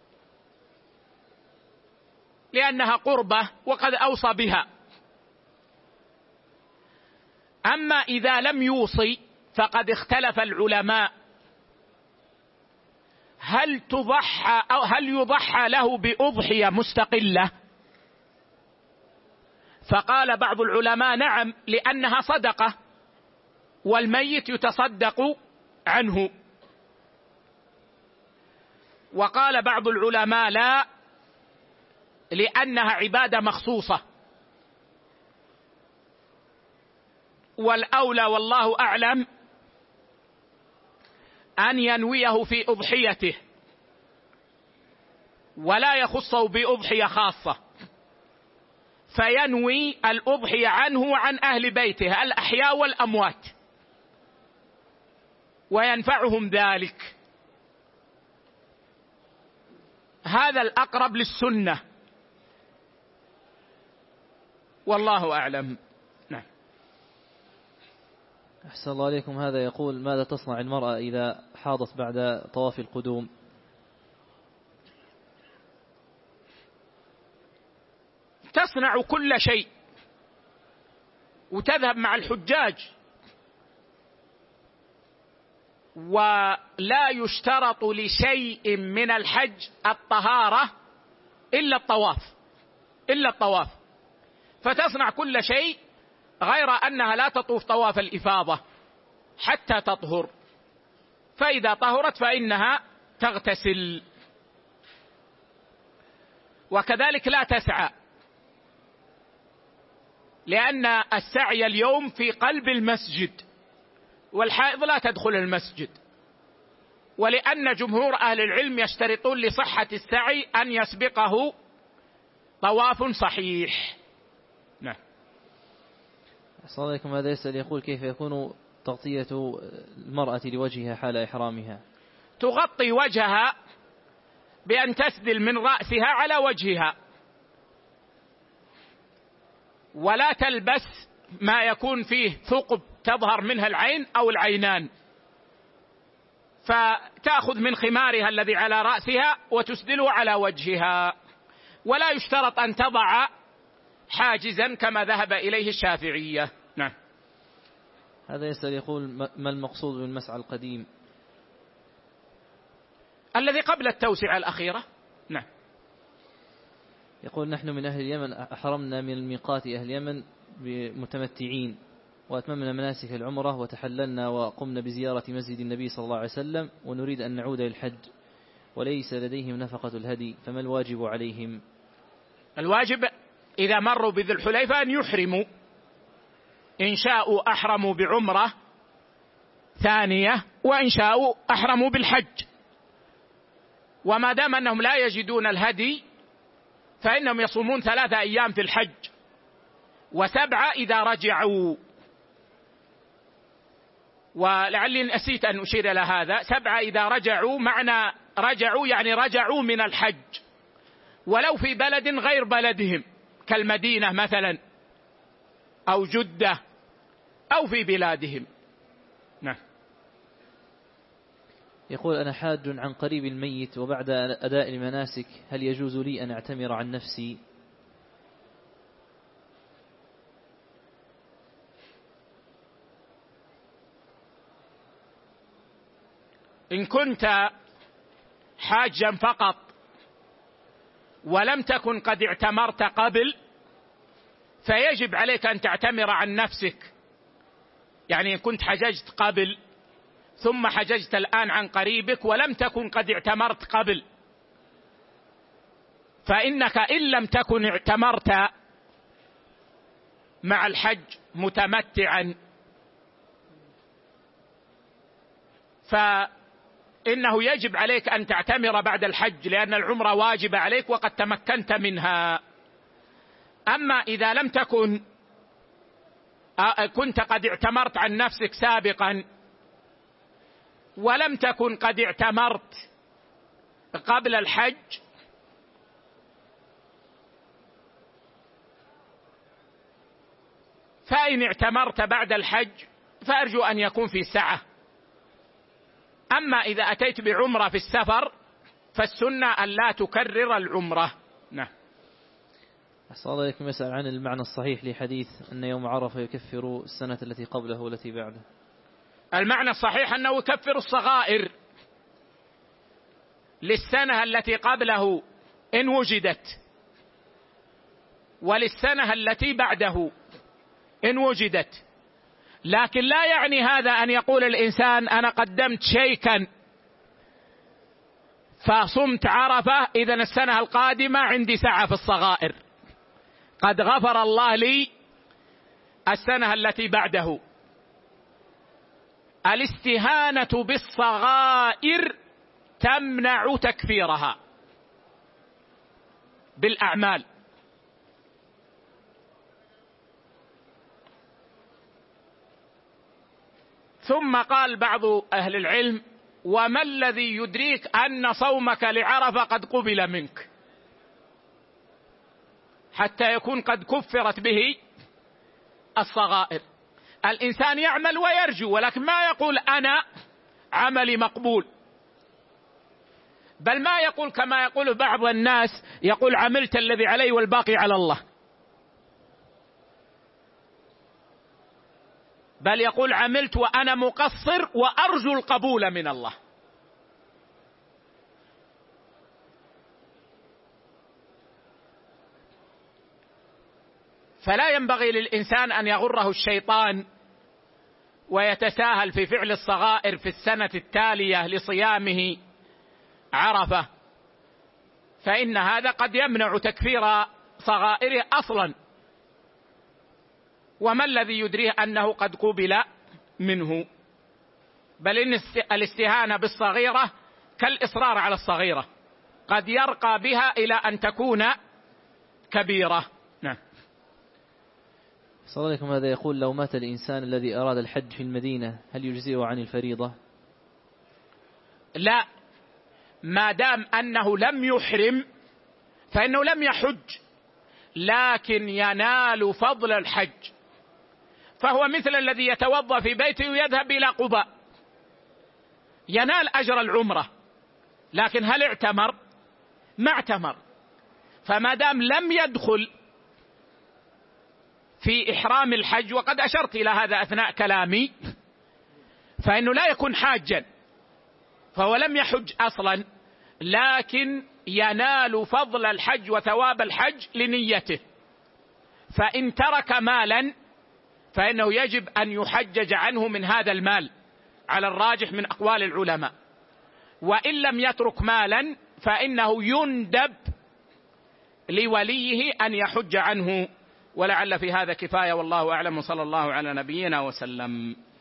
لأنها قربة وقد أوصى بها. أما إذا لم يوصي فقد اختلف العلماء هل تضحى أو هل يضحى له بأضحية مستقلة؟ فقال بعض العلماء: نعم، لأنها صدقة والميت يتصدق عنه. وقال بعض العلماء: لا، لأنها عبادة مخصوصة. والأولى والله أعلم أن ينويه في أضحيته ولا يخصه بأضحية خاصة، فينوي الأضحية عنه وعن أهل بيته الأحياء والأموات وينفعهم ذلك. هذا الأقرب للسنة والله أعلم. نعم. أحسن الله عليكم. هذا يقول: ماذا تصنع المرأة إذا حاضت بعد طواف القدوم؟ تصنع كل شيء وتذهب مع الحجاج، ولا يشترط لشيء من الحج الطهارة إلا الطواف إلا الطواف فتصنع كل شيء، غير أنها لا تطوف طواف الإفاضة حتى تطهر، فإذا طهرت فإنها تغتسل. وكذلك لا تسعى، لأن السعي اليوم في قلب المسجد، والحائض لا تدخل المسجد، ولأن جمهور أهل العلم يشترطون لصحة السعي أن يسبقه طواف صحيح. نعم. السلام عليكم. هذا يسأل يقول: كيف يكون تغطية المرأة لوجهها حال إحرامها؟ تغطي وجهها بأن تسدل من رأسها على وجهها، ولا تلبس ما يكون فيه ثقب تظهر منها العين أو العينان، فتأخذ من خمارها الذي على رأسها وتسدله على وجهها، ولا يشترط أن تضع حاجزا كما ذهب إليه الشافعية. نعم. هذا يسأل يقول: ما المقصود بالمسعى القديم؟ الذي قبل التوسعة الأخيرة. نعم. يقول: نحن من أهل اليمن أحرمنا من الميقات أهل اليمن بمتمتعين، وأتممنا مناسك العمرة وتحللنا وقمنا بزيارة مسجد النبي صلى الله عليه وسلم، ونريد أن نعود للحج وليس لديهم نفقة الهدي، فما الواجب عليهم؟ الواجب إذا مروا بذي الحليفة أن يحرموا، إن شاءوا أحرموا بعمرة ثانية وإن شاءوا أحرموا بالحج، وما دام أنهم لا يجدون الهدي فإنهم يصومون ثلاثة أيام في الحج وسبعة إذا رجعوا. ولعلي نسيت أن أشير إلى هذا، سبعة إذا رجعوا، معنى رجعوا يعني رجعوا من الحج ولو في بلد غير بلدهم كالمدينة مثلا أو جدة أو في بلادهم. نعم. يقول: أنا حاج عن قريب الميت وبعد أداء المناسك هل يجوز لي أن أعتمر عن نفسي؟ إن كنت حاجا فقط ولم تكن قد اعتمرت قبل، فيجب عليك أن تعتمر عن نفسك. يعني إن كنت حججت قبل ثم حججت الآن عن قريبك ولم تكن قد اعتمرت قبل، فإنك إن لم تكن اعتمرت مع الحج متمتعا فإنه يجب عليك أن تعتمر بعد الحج، لأن العمرة واجبة عليك وقد تمكنت منها. أما إذا لم تكن كنت قد اعتمرت عن نفسك سابقا ولم تكن قد اعتمرت قبل الحج، فإن اعتمرت بعد الحج فأرجو أن يكون في سعة. أما إذا أتيت بعمرة في السفر فالسنة أن لا تكرر العمرة. نعم. أحسن الله إليكم. يسأل عن المعنى الصحيح لحديث أن يوم عرفة يكفر السنة التي قبله والتي بعده. المعنى الصحيح أنه يكفر الصغائر للسنة التي قبله إن وجدت، وللسنة التي بعده إن وجدت. لكن لا يعني هذا أن يقول الإنسان أنا قدمت شيكا فصمت عرفة إذن السنة القادمة عندي سعة في الصغائر، قد غفر الله لي السنة التي بعده. الاستهانة بالصغائر تمنع تكفيرها بالأعمال. ثم قال بعض أهل العلم وما الذي يدريك أن صومك لعرفة قد قبل منك حتى يكون قد كفرت به الصغائر؟ الإنسان يعمل ويرجو، ولكن ما يقول أنا عملي مقبول، بل ما يقول كما يقول بعض الناس يقول عملت الذي علي والباقي على الله، بل يقول عملت وأنا مقصر وأرجو القبول من الله. فلا ينبغي للإنسان أن يغره الشيطان ويتساهل في فعل الصغائر في السنة التالية لصيامه عرفة، فإن هذا قد يمنع تكفير صغائره أصلا. وما الذي يدريه أنه قد قبل منه؟ بل إن الاستهانة بالصغيرة كالإصرار على الصغيرة، قد يرقى بها إلى أن تكون كبيرة. نعم. صلى الله عليكم. هذا يقول لو مات الإنسان الذي أراد الحج في المدينة هل يجزئه عن الفريضة؟ لا، ما دام أنه لم يحرم فإنه لم يحج، لكن ينال فضل الحج، فهو مثل الذي يتوضأ في بيته ويذهب إلى قباء، ينال أجر العمرة، لكن هل اعتمر؟ ما اعتمر. فما دام لم يدخل في إحرام الحج، وقد أشرت إلى هذا أثناء كلامي، فإنه لا يكون حاجا، فهو لم يحج أصلا، لكن ينال فضل الحج وثواب الحج لنيته. فإن ترك مالا فإنه يجب أن يحجج عنه من هذا المال على الراجح من أقوال العلماء، وإن لم يترك مالا فإنه يندب لوليه أن يحج عنه. ولعل في هذا كفاية، والله أعلم، وصلى الله على نبينا وسلم.